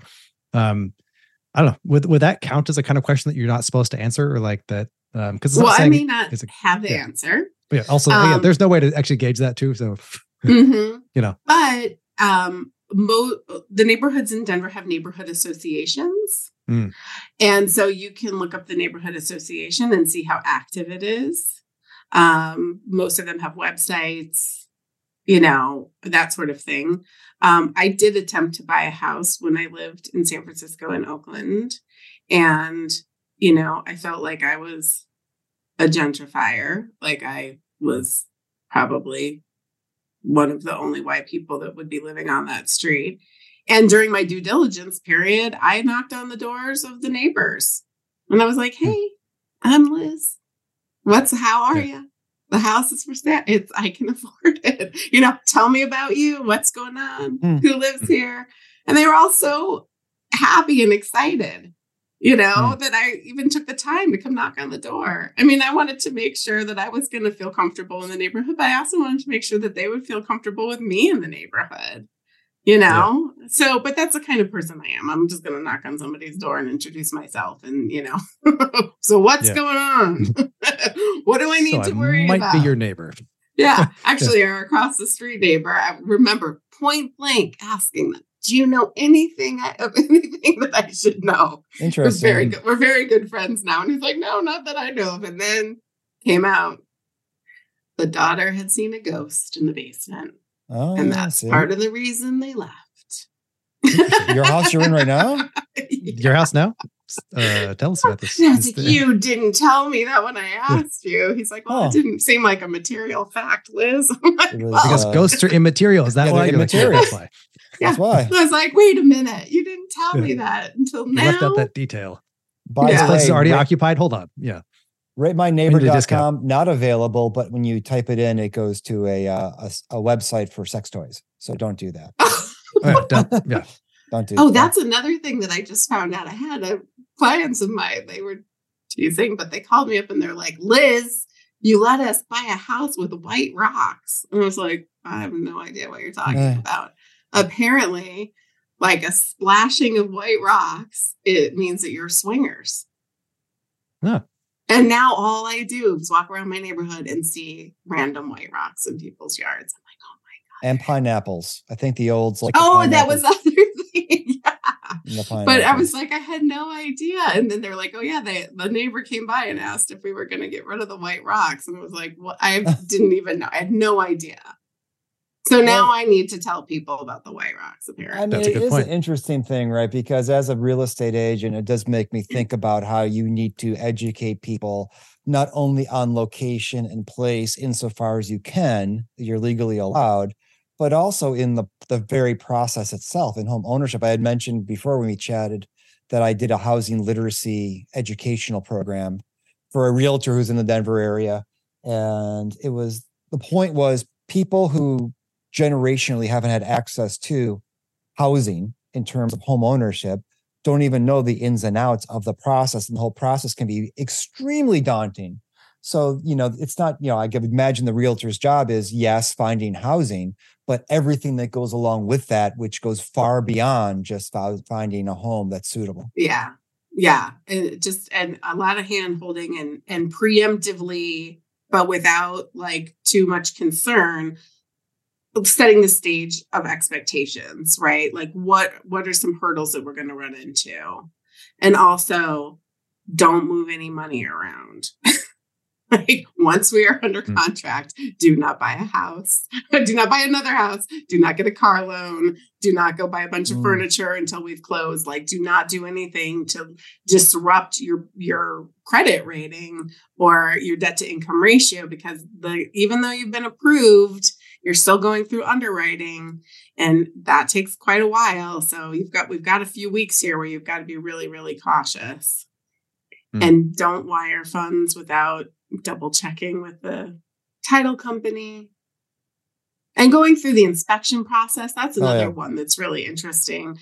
I don't know. Would that count as a kind of question that you're not supposed to answer or like that? Because I may not have the answer. Yeah. Also, there's no way to actually gauge that too. So, but the neighborhoods in Denver have neighborhood associations. And so you can look up the neighborhood association and see how active it is. Most of them have websites, that sort of thing. I did attempt to buy a house when I lived in San Francisco and Oakland. And, I felt like I was a gentrifier. Like I was probably one of the only white people that would be living on that street. And during my due diligence period, I knocked on the doors of the neighbors and I was like, hey, I'm Liz. How are you? The house is for sale. I can afford it. Tell me about you. What's going on? Who lives here? And they were all so happy and excited, that I even took the time to come knock on the door. I mean, I wanted to make sure that I was going to feel comfortable in the neighborhood, but I also wanted to make sure that they would feel comfortable with me in the neighborhood. So, but that's the kind of person I am. I'm just going to knock on somebody's door and introduce myself and, so what's going on? What do I need to worry about? Might be your neighbor. Yeah. Actually, our across the street neighbor, I remember point blank asking them, do you know anything that I should know? Interesting. We're very good friends now. And he's like, no, not that I know of. And then came out, the daughter had seen a ghost in the basement. Oh, and that's part of the reason they left. Your house you're in right now? Your house now? Tell us about this. Like, you didn't tell me that when I asked you. He's like, well, it didn't seem like a material fact, Liz. Like, because ghosts are immaterial. Is that why? Immaterial. That's why. That's why. I was like, wait a minute. You didn't tell me that until now. You left out that detail. This place is already occupied. Hold on. Yeah. RateMyNeighbor.com, not available, but when you type it in, it goes to a website for sex toys. So don't do that. Don't do that. That's another thing that I just found out. I had clients of mine, they were teasing, but they called me up and they're like, Liz, you let us buy a house with white rocks. And I was like, I have no idea what you're talking about. Apparently, like a splashing of white rocks, it means that you're swingers. Huh. And now all I do is walk around my neighborhood and see random white rocks in people's yards. I'm like, oh my God. And pineapples. I think the old's like. That was the other thing. Yeah. But I was like, I had no idea. And then they're like, oh yeah, the neighbor came by and asked if we were going to get rid of the white rocks. And I was like, well, I didn't even know. I had no idea. So now I need to tell people about the white rocks, apparently. I mean, it is an interesting thing, right? Because as a real estate agent, it does make me think about how you need to educate people, not only on location and place insofar as you can, you're legally allowed, but also in the very process itself in home ownership. I had mentioned before when we chatted that I did a housing literacy educational program for a realtor who's in the Denver area. And the point was people who generationally haven't had access to housing in terms of home ownership don't even know the ins and outs of the process. And the whole process can be extremely daunting. So, it's not, I can imagine the realtor's job is, yes, finding housing, but everything that goes along with that, which goes far beyond just finding a home that's suitable. Yeah. Yeah. And a lot of hand holding and preemptively, but without like too much concern, setting the stage of expectations, right? Like what are some hurdles that we're going to run into? And also don't move any money around. Like once we are under contract, do not buy a house, do not buy another house, do not get a car loan, do not go buy a bunch of furniture until we've closed. Like do not do anything to disrupt your credit rating or your debt to income ratio, because even though you've been approved, you're still going through underwriting, and that takes quite a while. So we've got a few weeks here where you've got to be really, really cautious. And don't wire funds without double checking with the title company. And going through the inspection process, that's another one that's really interesting.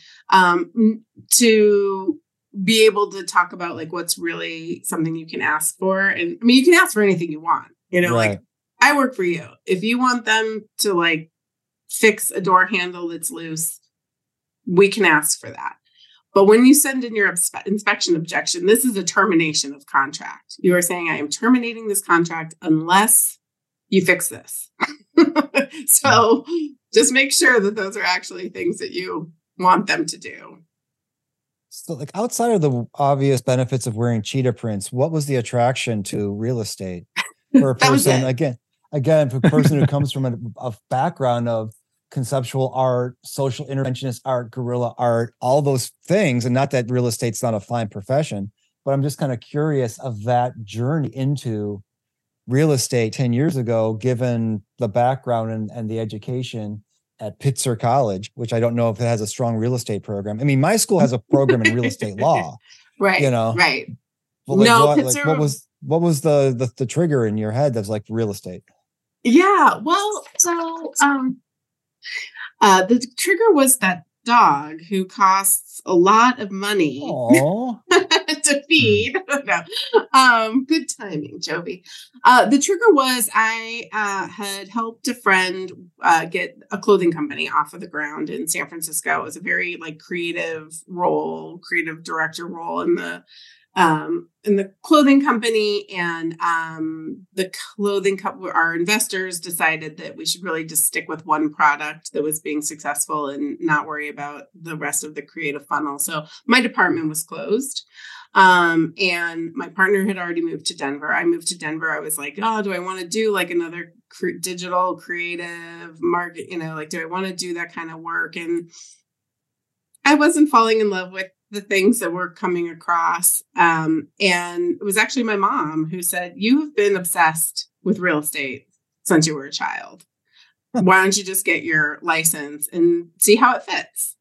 To be able to talk about like what's really something you can ask for. And I mean, you can ask for anything you want, like I work for you. If you want them to like fix a door handle that's loose, we can ask for that. But when you send in your inspection objection, this is a termination of contract. You are saying, I am terminating this contract unless you fix this. So just make sure that those are actually things that you want them to do. So like outside of the obvious benefits of wearing cheetah prints, what was the attraction to real estate for a person, again, for a person who comes from a background of conceptual art, social interventionist art, guerrilla art, all those things. And not that real estate's not a fine profession, but I'm just kind of curious of that journey into real estate 10 years ago, given the background and the education at Pitzer College, which I don't know if it has a strong real estate program. I mean, my school has a program in real estate law. Right. Right. But like, no, Pitzer, what was the trigger in your head that's like real estate? Yeah. Well, so the trigger was that dog who costs a lot of money to feed. No. Good timing, Jovi. The trigger was I had helped a friend get a clothing company off of the ground in San Francisco. It was a very like creative director role in the clothing company, and our investors decided that we should really just stick with one product that was being successful and not worry about the rest of the creative funnel. So my department was closed. And my partner had already moved to Denver. I moved to Denver. I was like, oh, do I want to do like another digital creative market? Like, do I want to do that kind of work? And I wasn't falling in love with the things that were coming across. And it was actually my mom who said, you have been obsessed with real estate since you were a child. Why don't you just get your license and see how it fits?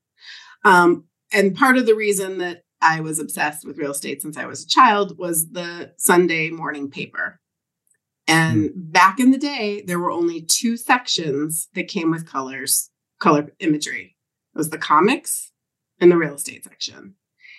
And part of the reason that I was obsessed with real estate since I was a child was the Sunday morning paper. And back in the day, there were only 2 sections that came with color imagery. It was the comics and the real estate section.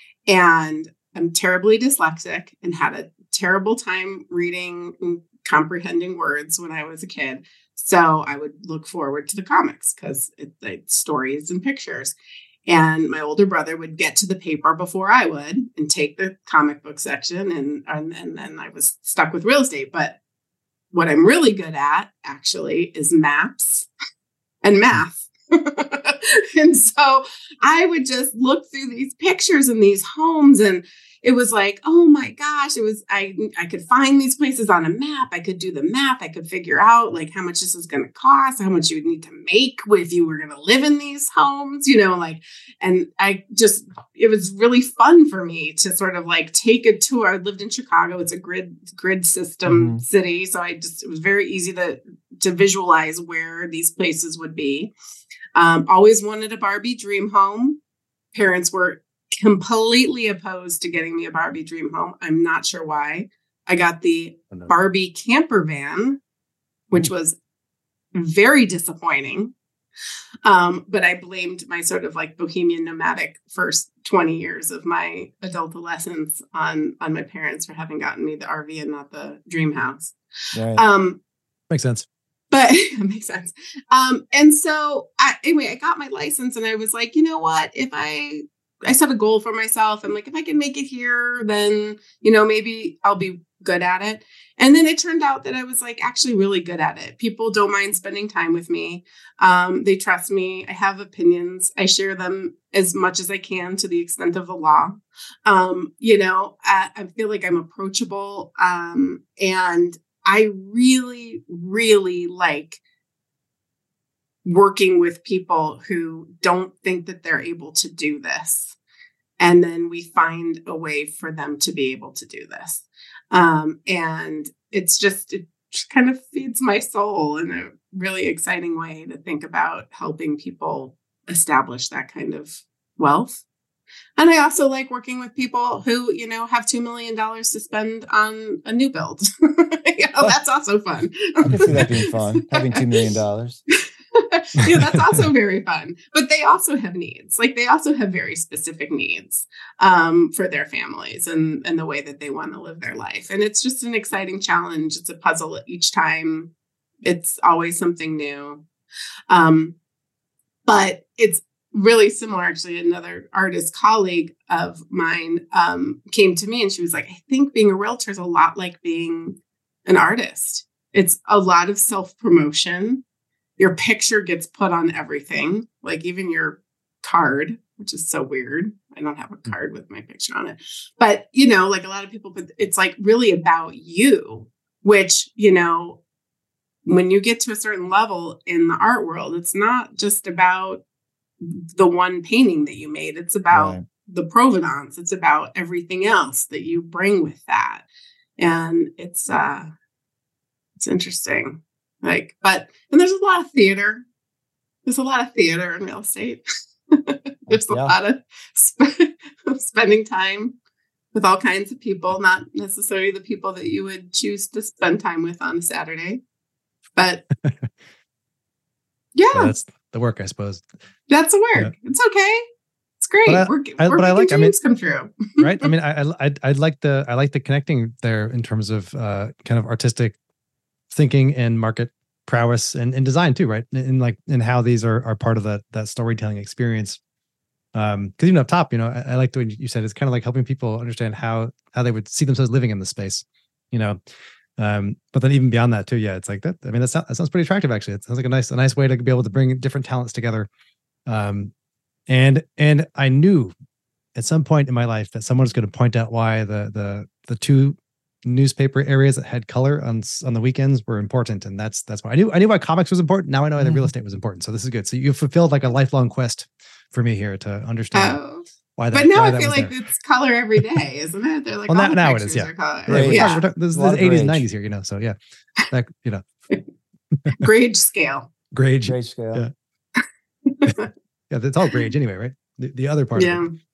And I'm terribly dyslexic and had a terrible time reading and comprehending words when I was a kid. So I would look forward to the comics because it's stories and pictures. And my older brother would get to the paper before I would and take the comic book section. And then I was stuck with real estate. But what I'm really good at actually is maps and math. And so I would just look through these pictures and these homes, and it was like, oh my gosh, I could find these places on a map. I could do the math. I could figure out like how much this is going to cost, how much you would need to make if you were going to live in these homes, and it was really fun for me to sort of like take a tour. I lived in Chicago. It's a grid system city. So it was very easy to visualize where these places would be. Always wanted a Barbie dream home. Parents were completely opposed to getting me a Barbie dream home. I'm not sure why. I got the Barbie camper van, which was very disappointing. But I blamed my sort of like bohemian nomadic first 20 years of my adult adolescence on my parents for having gotten me the RV and not the dream house. Right. Makes sense. But it makes sense. And so I got my license and I was like, you know what, if I set a goal for myself. I'm like, if I can make it here, then, maybe I'll be good at it. And then it turned out that I was like actually really good at it. People don't mind spending time with me. They trust me. I have opinions. I share them as much as I can to the extent of the law. I feel like I'm approachable. And I really, really like working with people who don't think that they're able to do this. And then we find a way for them to be able to do this. And it just kind of feeds my soul in a really exciting way to think about helping people establish that kind of wealth. And I also like working with people who, have $2 million to spend on a new build. That's also fun. I can see that being fun, having $2 million. That's also very fun. But they also have needs. Like they also have very specific needs for their families and the way that they want to live their life. And it's just an exciting challenge. It's a puzzle each time. It's always something new. But it's really similar. Actually, another artist colleague of mine came to me and she was like, I think being a realtor is a lot like being an artist. It's a lot of self-promotion. Your picture gets put on everything, like even your card, which is so weird. I don't have a card with my picture on it. But, like a lot of people, but it's like really about you, which, when you get to a certain level in the art world, it's not just about the one painting that you made. It's about the provenance. It's about everything else that you bring with that. And it's interesting. And there's a lot of theater. There's a lot of theater in real estate. There's a lot of spending time with all kinds of people, not necessarily the people that you would choose to spend time with on a Saturday. But So that's the work, I suppose. That's the work. Yeah. It's okay. It's great. We're making dreams come true. Right. I mean, I like the connecting there in terms of kind of artistic thinking and market prowess and design too, right? And how these are part of that storytelling experience. Because even up top, I like the way you said it's kind of like helping people understand how they would see themselves living in the space, but then even beyond that too, it's like that. I mean, that sounds pretty attractive actually. It sounds like a nice way to be able to bring different talents together. And I knew at some point in my life that someone was going to point out why the two newspaper areas that had color on the weekends were important, and that's why I knew why comics was important. Now I know why the real estate was important. So this is good. So you fulfilled like a lifelong quest for me here to understand why that. But now I feel like it's color every day, isn't it? They're like, well, now it is. Yeah, this is the 80s and 90s here, So grade scale. Grade scale. Yeah, it's all grade anyway, right? The other part. Yeah. Of it.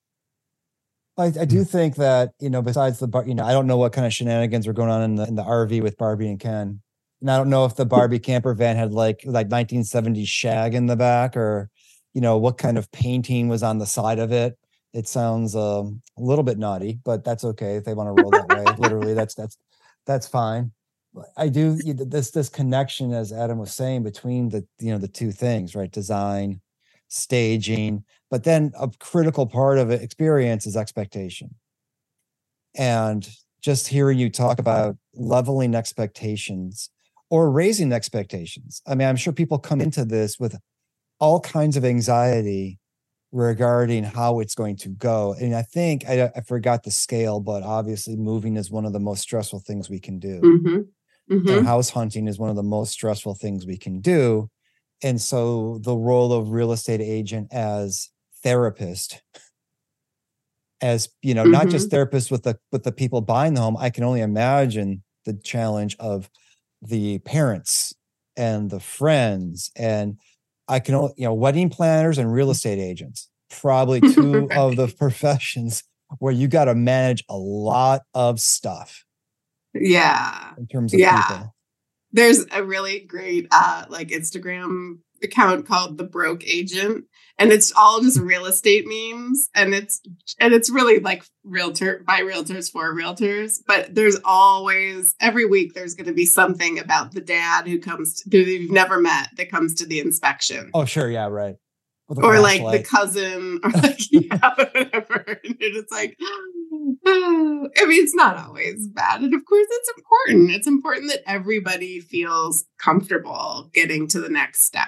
I do think that, besides the bar, I don't know what kind of shenanigans were going on in the RV with Barbie and Ken. And I don't know if the Barbie camper van had like 1970s shag in the back or, what kind of painting was on the side of it. It sounds a little bit naughty, but that's okay. If they want to roll that way, literally that's fine. I do this connection, as Adam was saying, between the two things, right? Design, staging, but then a critical part of it, experience, is expectation. And just hearing you talk about leveling expectations or raising expectations. I mean, I'm sure people come into this with all kinds of anxiety regarding how it's going to go. And I think I forgot the scale, but obviously moving is one of the most stressful things we can do. Mm-hmm. Mm-hmm. And house hunting is one of the most stressful things we can do. And so the role of real estate agent as therapist, as not just therapist with the people buying the home. I can only imagine the challenge of the parents and the friends, and I can only, wedding planners and real estate agents, probably two right. of the professions where you got to manage a lot of stuff. Yeah. In terms of people. There's a really great Instagram account called The Broke Agent, and it's all just real estate memes, and it's really like realtor by realtors for realtors. But there's always, every week there's going to be something about the dad who you've never met that comes to the inspection. Oh sure, yeah, right. Or like the cousin, or like whatever. And it's like, I mean, it's not always bad. And of course, it's important. It's important that everybody feels comfortable getting to the next step,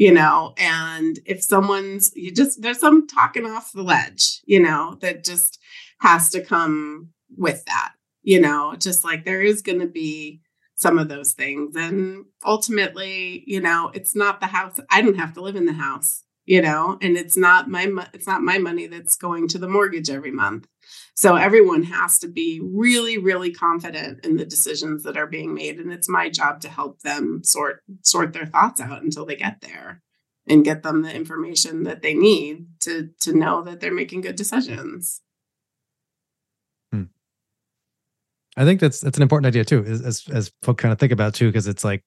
and if there's some talking off the ledge, that just has to come with that, just like there is going to be some of those things. And ultimately, it's not the house. I don't have to live in the house, and it's not my money that's going to the mortgage every month. So everyone has to be really, really confident in the decisions that are being made. And it's my job to help them sort their thoughts out until they get there and get them the information that they need to know that they're making good decisions. I think that's an important idea too, as folks kind of think about too, because it's like,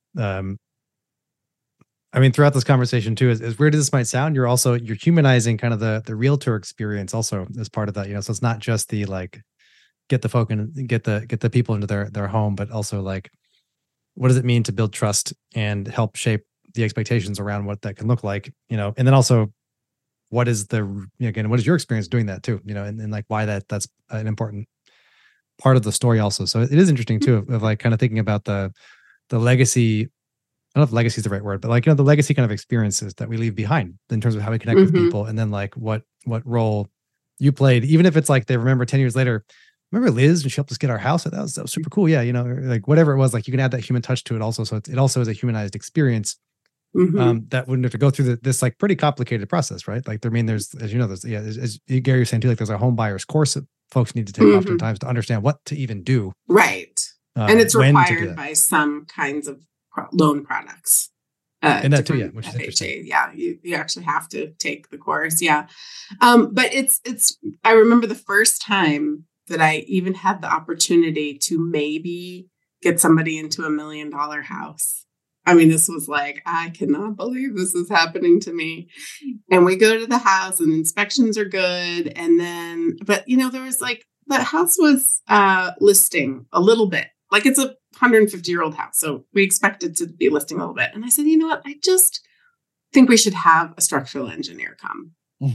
throughout this conversation too, as weird as this might sound, you're humanizing kind of the realtor experience also as part of that, so it's not just the like get the folk and get the people into their home, but also like, what does it mean to build trust and help shape the expectations around what that can look like, and then also what is what is your experience doing that too, and like why that's an important part of the story also. So it is interesting too, of like kind of thinking about the legacy. I don't know if legacy is the right word, but like, the legacy kind of experiences that we leave behind in terms of how we connect with people. And then like what role you played, even if it's like they remember 10 years later, remember Liz when she helped us get our house? That was super cool. Yeah. Like whatever it was, like you can add that human touch to it also. So it also is a humanized experience that wouldn't have to go through this like pretty complicated process, right? Like, there's, as as Gary was saying too, like there's a home buyer's course that folks need to take oftentimes to understand what to even do. Right. And it's required by some kinds of loan products. And that too, yeah, which is interesting. Yeah, you actually have to take the course. Yeah. But it's I remember the first time that I even had the opportunity to maybe get somebody into $1 million house. This was like, I cannot believe this is happening to me. And we go to the house and inspections are good. And then, but there was like, the house was listing a little bit. Like it's a 150-year-old house. So we expect it to be listing a little bit. And I said, you know what? I just think we should have a structural engineer come.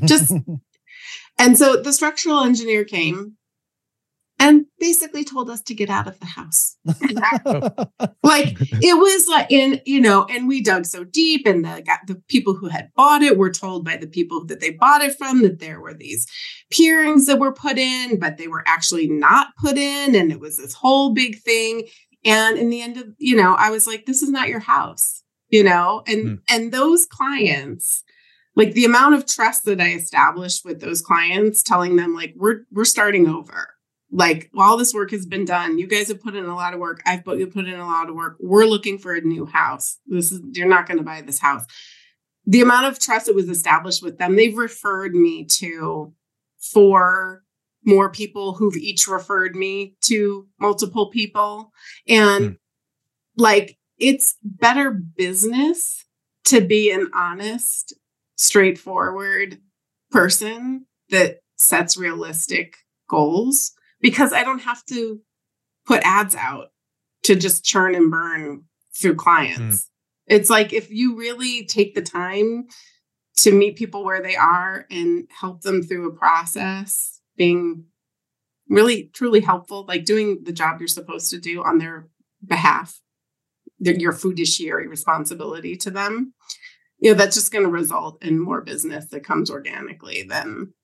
And so the structural engineer came and basically told us to get out of the house. Like it was like and we dug so deep, and the people who had bought it were told by the people that they bought it from that there were these pierings that were put in, but they were actually not put in. And it was this whole big thing. And in the end of, I was like, this is not your house, and those clients, like the amount of trust that I established with those clients, telling them like, we're starting over. Like all this work has been done. You guys have put in a lot of work. I've put in a lot of work. We're looking for a new house. You're not going to buy this house. The amount of trust that was established with them, they've referred me to 4 more people who've each referred me to multiple people. And like, it's better business to be an honest, straightforward person that sets realistic goals, because I don't have to put ads out to just churn and burn through clients. It's like, if you really take the time to meet people where they are and help them through a process, being really, truly helpful, like doing the job you're supposed to do on their behalf, your fiduciary responsibility to them, that's just going to result in more business that comes organically than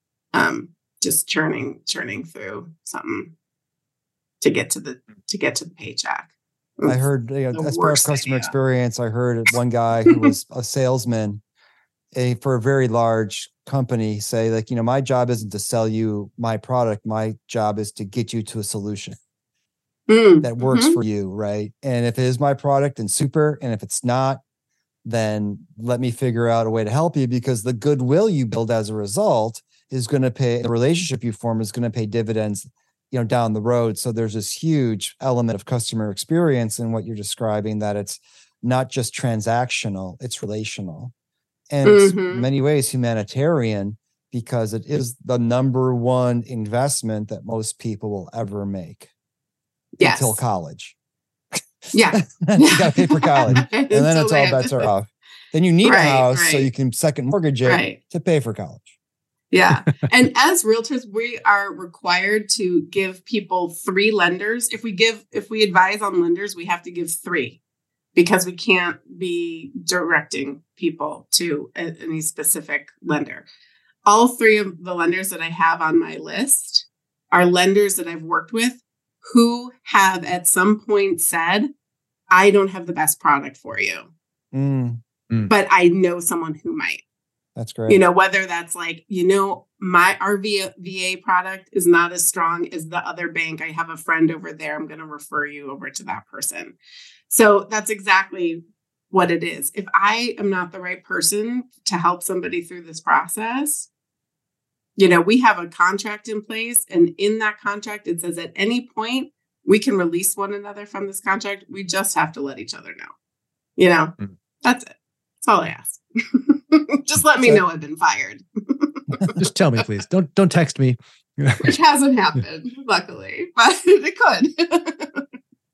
just churning through something to get to the paycheck. I heard, as far as customer experience, I heard one guy who was a salesman for a very large company say, like, my job isn't to sell you my product. My job is to get you to a solution that works for you. Right. And if it is my product, then super. And if it's not, then let me figure out a way to help you, because the goodwill you build as a result is going to pay, the relationship you form is going to pay dividends, down the road. So there's this huge element of customer experience in what you're describing, that it's not just transactional, it's relational. And it's in many ways humanitarian, because it is the number one investment that most people will ever make until college. Yeah. You got to pay for college. And then it's all bets are off. Then you need a house so you can second mortgage it to pay for college. Yeah. And as realtors, we are required to give people 3 lenders. If we advise on lenders, we have to give 3, because we can't be directing people to any specific lender. All 3 of the lenders that I have on my list are lenders that I've worked with who have at some point said, I don't have the best product for you, but I know someone who might. That's great. Whether that's like, our VA product is not as strong as the other bank. I have a friend over there. I'm going to refer you over to that person. So that's exactly what it is. If I am not the right person to help somebody through this process, we have a contract in place, and in that contract, it says at any point we can release one another from this contract. We just have to let each other know. That's it. That's all I ask. Just let me know I've been fired. Just tell me, please. Don't text me. Which hasn't happened, luckily, but it could.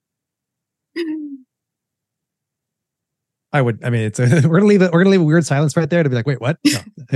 I would. I mean, we're gonna leave a weird silence right there to be like, wait, what? No.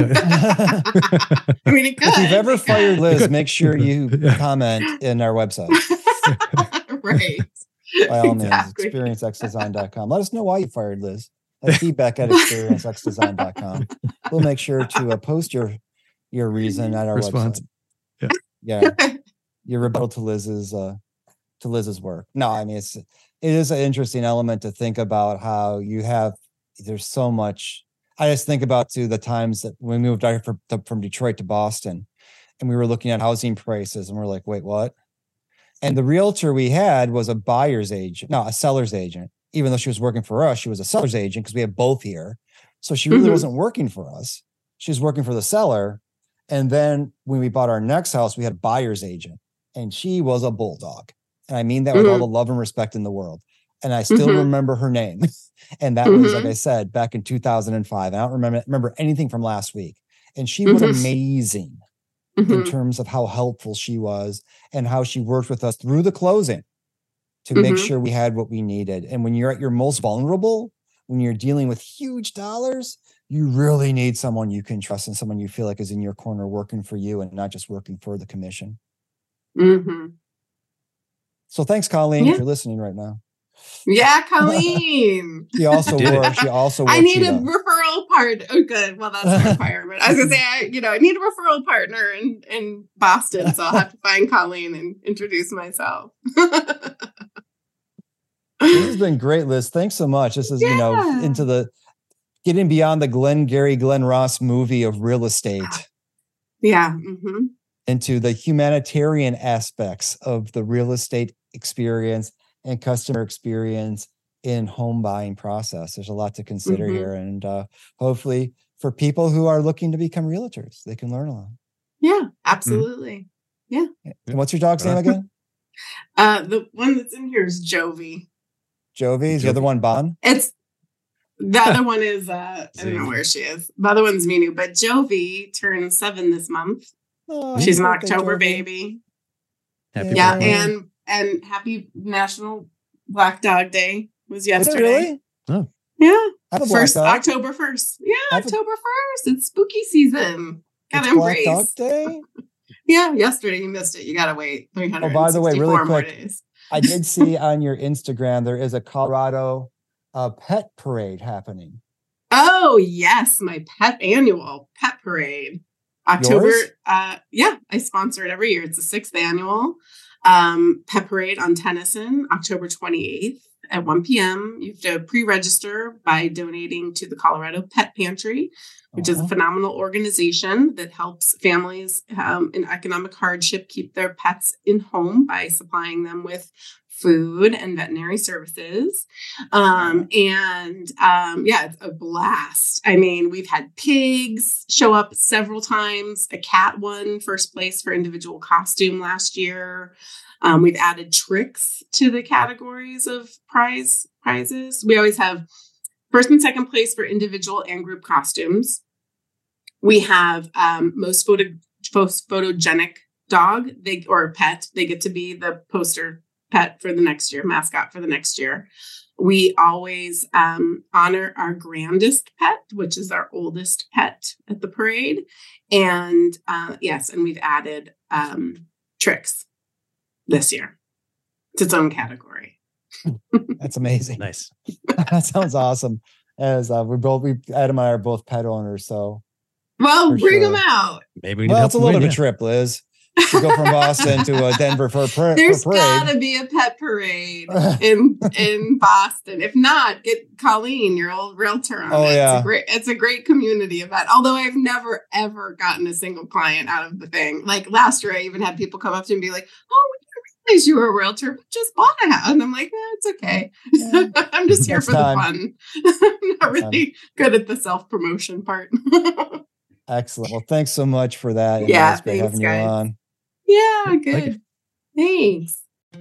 I mean, it could. If you've ever fired Liz, make sure you comment in our website. Right. By all means, experiencexdesign.com. Let us know why you fired Liz. Feedback at experiencexdesign.com. We'll make sure to post your reason at our response. Website. Yeah. Your rebuttal to Liz's work. No, I mean, it is an interesting element to think about how there's so much. I just think about the times that we moved out from Detroit to Boston, and we were looking at housing prices, and we're like, wait, what? And the realtor we had was a seller's agent. Even though she was working for us, she was a seller's agent because we have both here. So she really wasn't working for us. She was working for the seller. And then when we bought our next house, we had a buyer's agent, and she was a bulldog. And I mean that with all the love and respect in the world. And I still remember her name. And that was, like I said, back in 2005. I don't remember anything from last week. And she was amazing in terms of how helpful she was and how she worked with us through the closing to make sure we had what we needed. And when you're at your most vulnerable, when you're dealing with huge dollars, you really need someone you can trust and someone you feel like is in your corner working for you and not just working for the commission. So thanks, Colleen, if you're listening right now. Yeah, Colleen. She also wore I need a referral partner. Oh, good. Well, that's a requirement. I was gonna say, I need a referral partner in Boston, so I'll have to find Colleen and introduce myself. This has been great, Liz. Thanks so much. This is into the getting beyond the Glenn Ross movie of real estate. Yeah. Into the humanitarian aspects of the real estate experience and customer experience in home buying process. There's a lot to consider here. And hopefully for people who are looking to become realtors, they can learn a lot. Yeah, absolutely. Yeah. And what's your dog's name again? The one that's in here is Jovi. Jovi? Is the other one Bon? The other one is, I don't know where she is. The other one's Minu, but Jovi turns 7 this month. Oh, she's an October baby. Happy birthday. And happy National Black Dog Day was yesterday. Really? Oh. Yeah. October 1st. Yeah, October 1st. It's spooky season. Gotta embrace. Black Dog Day? Yeah, yesterday you missed it. You gotta wait 364 by the way, really quick, more days. I did see on your Instagram there is a Colorado pet parade happening. Oh yes, my annual pet parade. October. Yours? Yeah, I sponsor it every year. It's the 6th annual pet parade on Tennyson, October 28th at 1 p.m. You have to pre-register by donating to the Colorado Pet Pantry, which is a phenomenal organization that helps families in economic hardship keep their pets in home by supplying them with food and veterinary services. Yeah, it's a blast. I mean, we've had pigs show up several times. A cat won first place for individual costume last year. We've added tricks to the categories of prizes. We always have first and second place for individual and group costumes. We have most photogenic dog or pet. They get to be the poster pet for the next year, mascot for the next year. We always honor our grandest pet, which is our oldest pet at the parade. And yes, and we've added tricks this year. It's its own category. That's amazing. Nice. That sounds awesome. As Adam and I are both pet owners, so well, bring them out. Maybe we need it's a little bit of a trip, Liz. to go from Boston to Denver for a parade. There's gotta be a pet parade in Boston. If not, get Colleen, your old realtor, on it. Yeah. It's a great community event. Although I've never ever gotten a single client out of the thing. Like last year, I even had people come up to me and be like, "Oh, we didn't realize you were a realtor, but just bought a house." And I'm like, "It's okay. Yeah. I'm just here for the fun. I'm not really good at the self promotion part." Excellent. Well, thanks so much for that. And yeah, it's great having you on. Yeah, good. Thanks.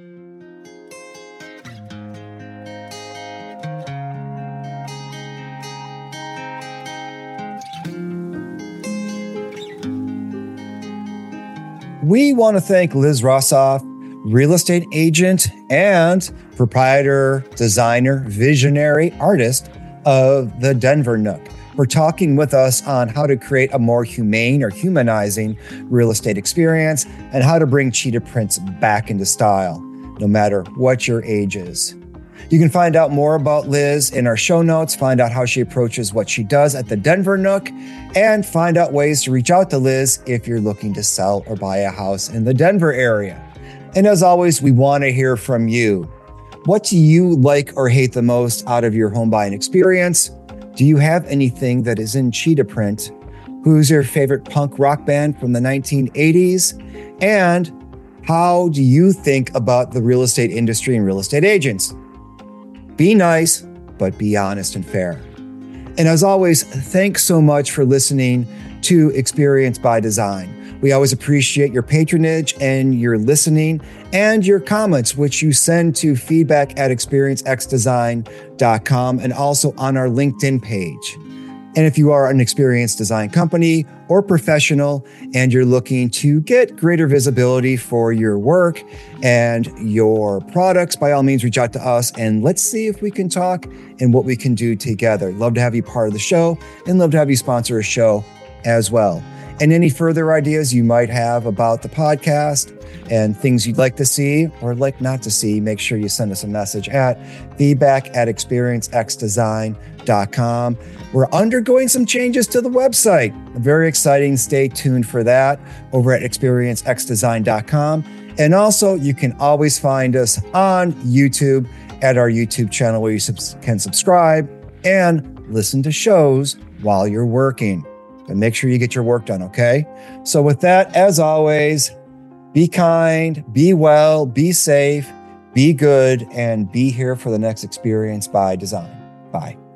We want to thank Liz Rossoff, real estate agent and proprietor, designer, visionary, artist of the Denver Nook, for talking with us on how to create a more humane or humanizing real estate experience and how to bring cheetah prints back into style, no matter what your age is. You can find out more about Liz in our show notes, find out how she approaches what she does at the Denver Nook, and find out ways to reach out to Liz if you're looking to sell or buy a house in the Denver area. And as always, we want to hear from you. What do you like or hate the most out of your home buying experience? Do you have anything that is in cheetah print? Who's your favorite punk rock band from the 1980s? And how do you think about the real estate industry and real estate agents? Be nice, but be honest and fair. And as always, thanks so much for listening to Experience by Design. We always appreciate your patronage and your listening and your comments, which you send to feedback@experiencexdesign.com and also on our LinkedIn page. And if you are an experienced design company or professional and you're looking to get greater visibility for your work and your products, by all means, reach out to us and let's see if we can talk and what we can do together. Love to have you part of the show and love to have you sponsor a show as well. And any further ideas you might have about the podcast and things you'd like to see or like not to see, make sure you send us a message at feedback@experiencexdesign.com. We're undergoing some changes to the website. Very exciting. Stay tuned for that over at experiencexdesign.com. And also, you can always find us on YouTube at our YouTube channel where you can subscribe and listen to shows while you're working. And make sure you get your work done, okay? So with that, as always, be kind, be well, be safe, be good, and be here for the next Experience by Design. Bye.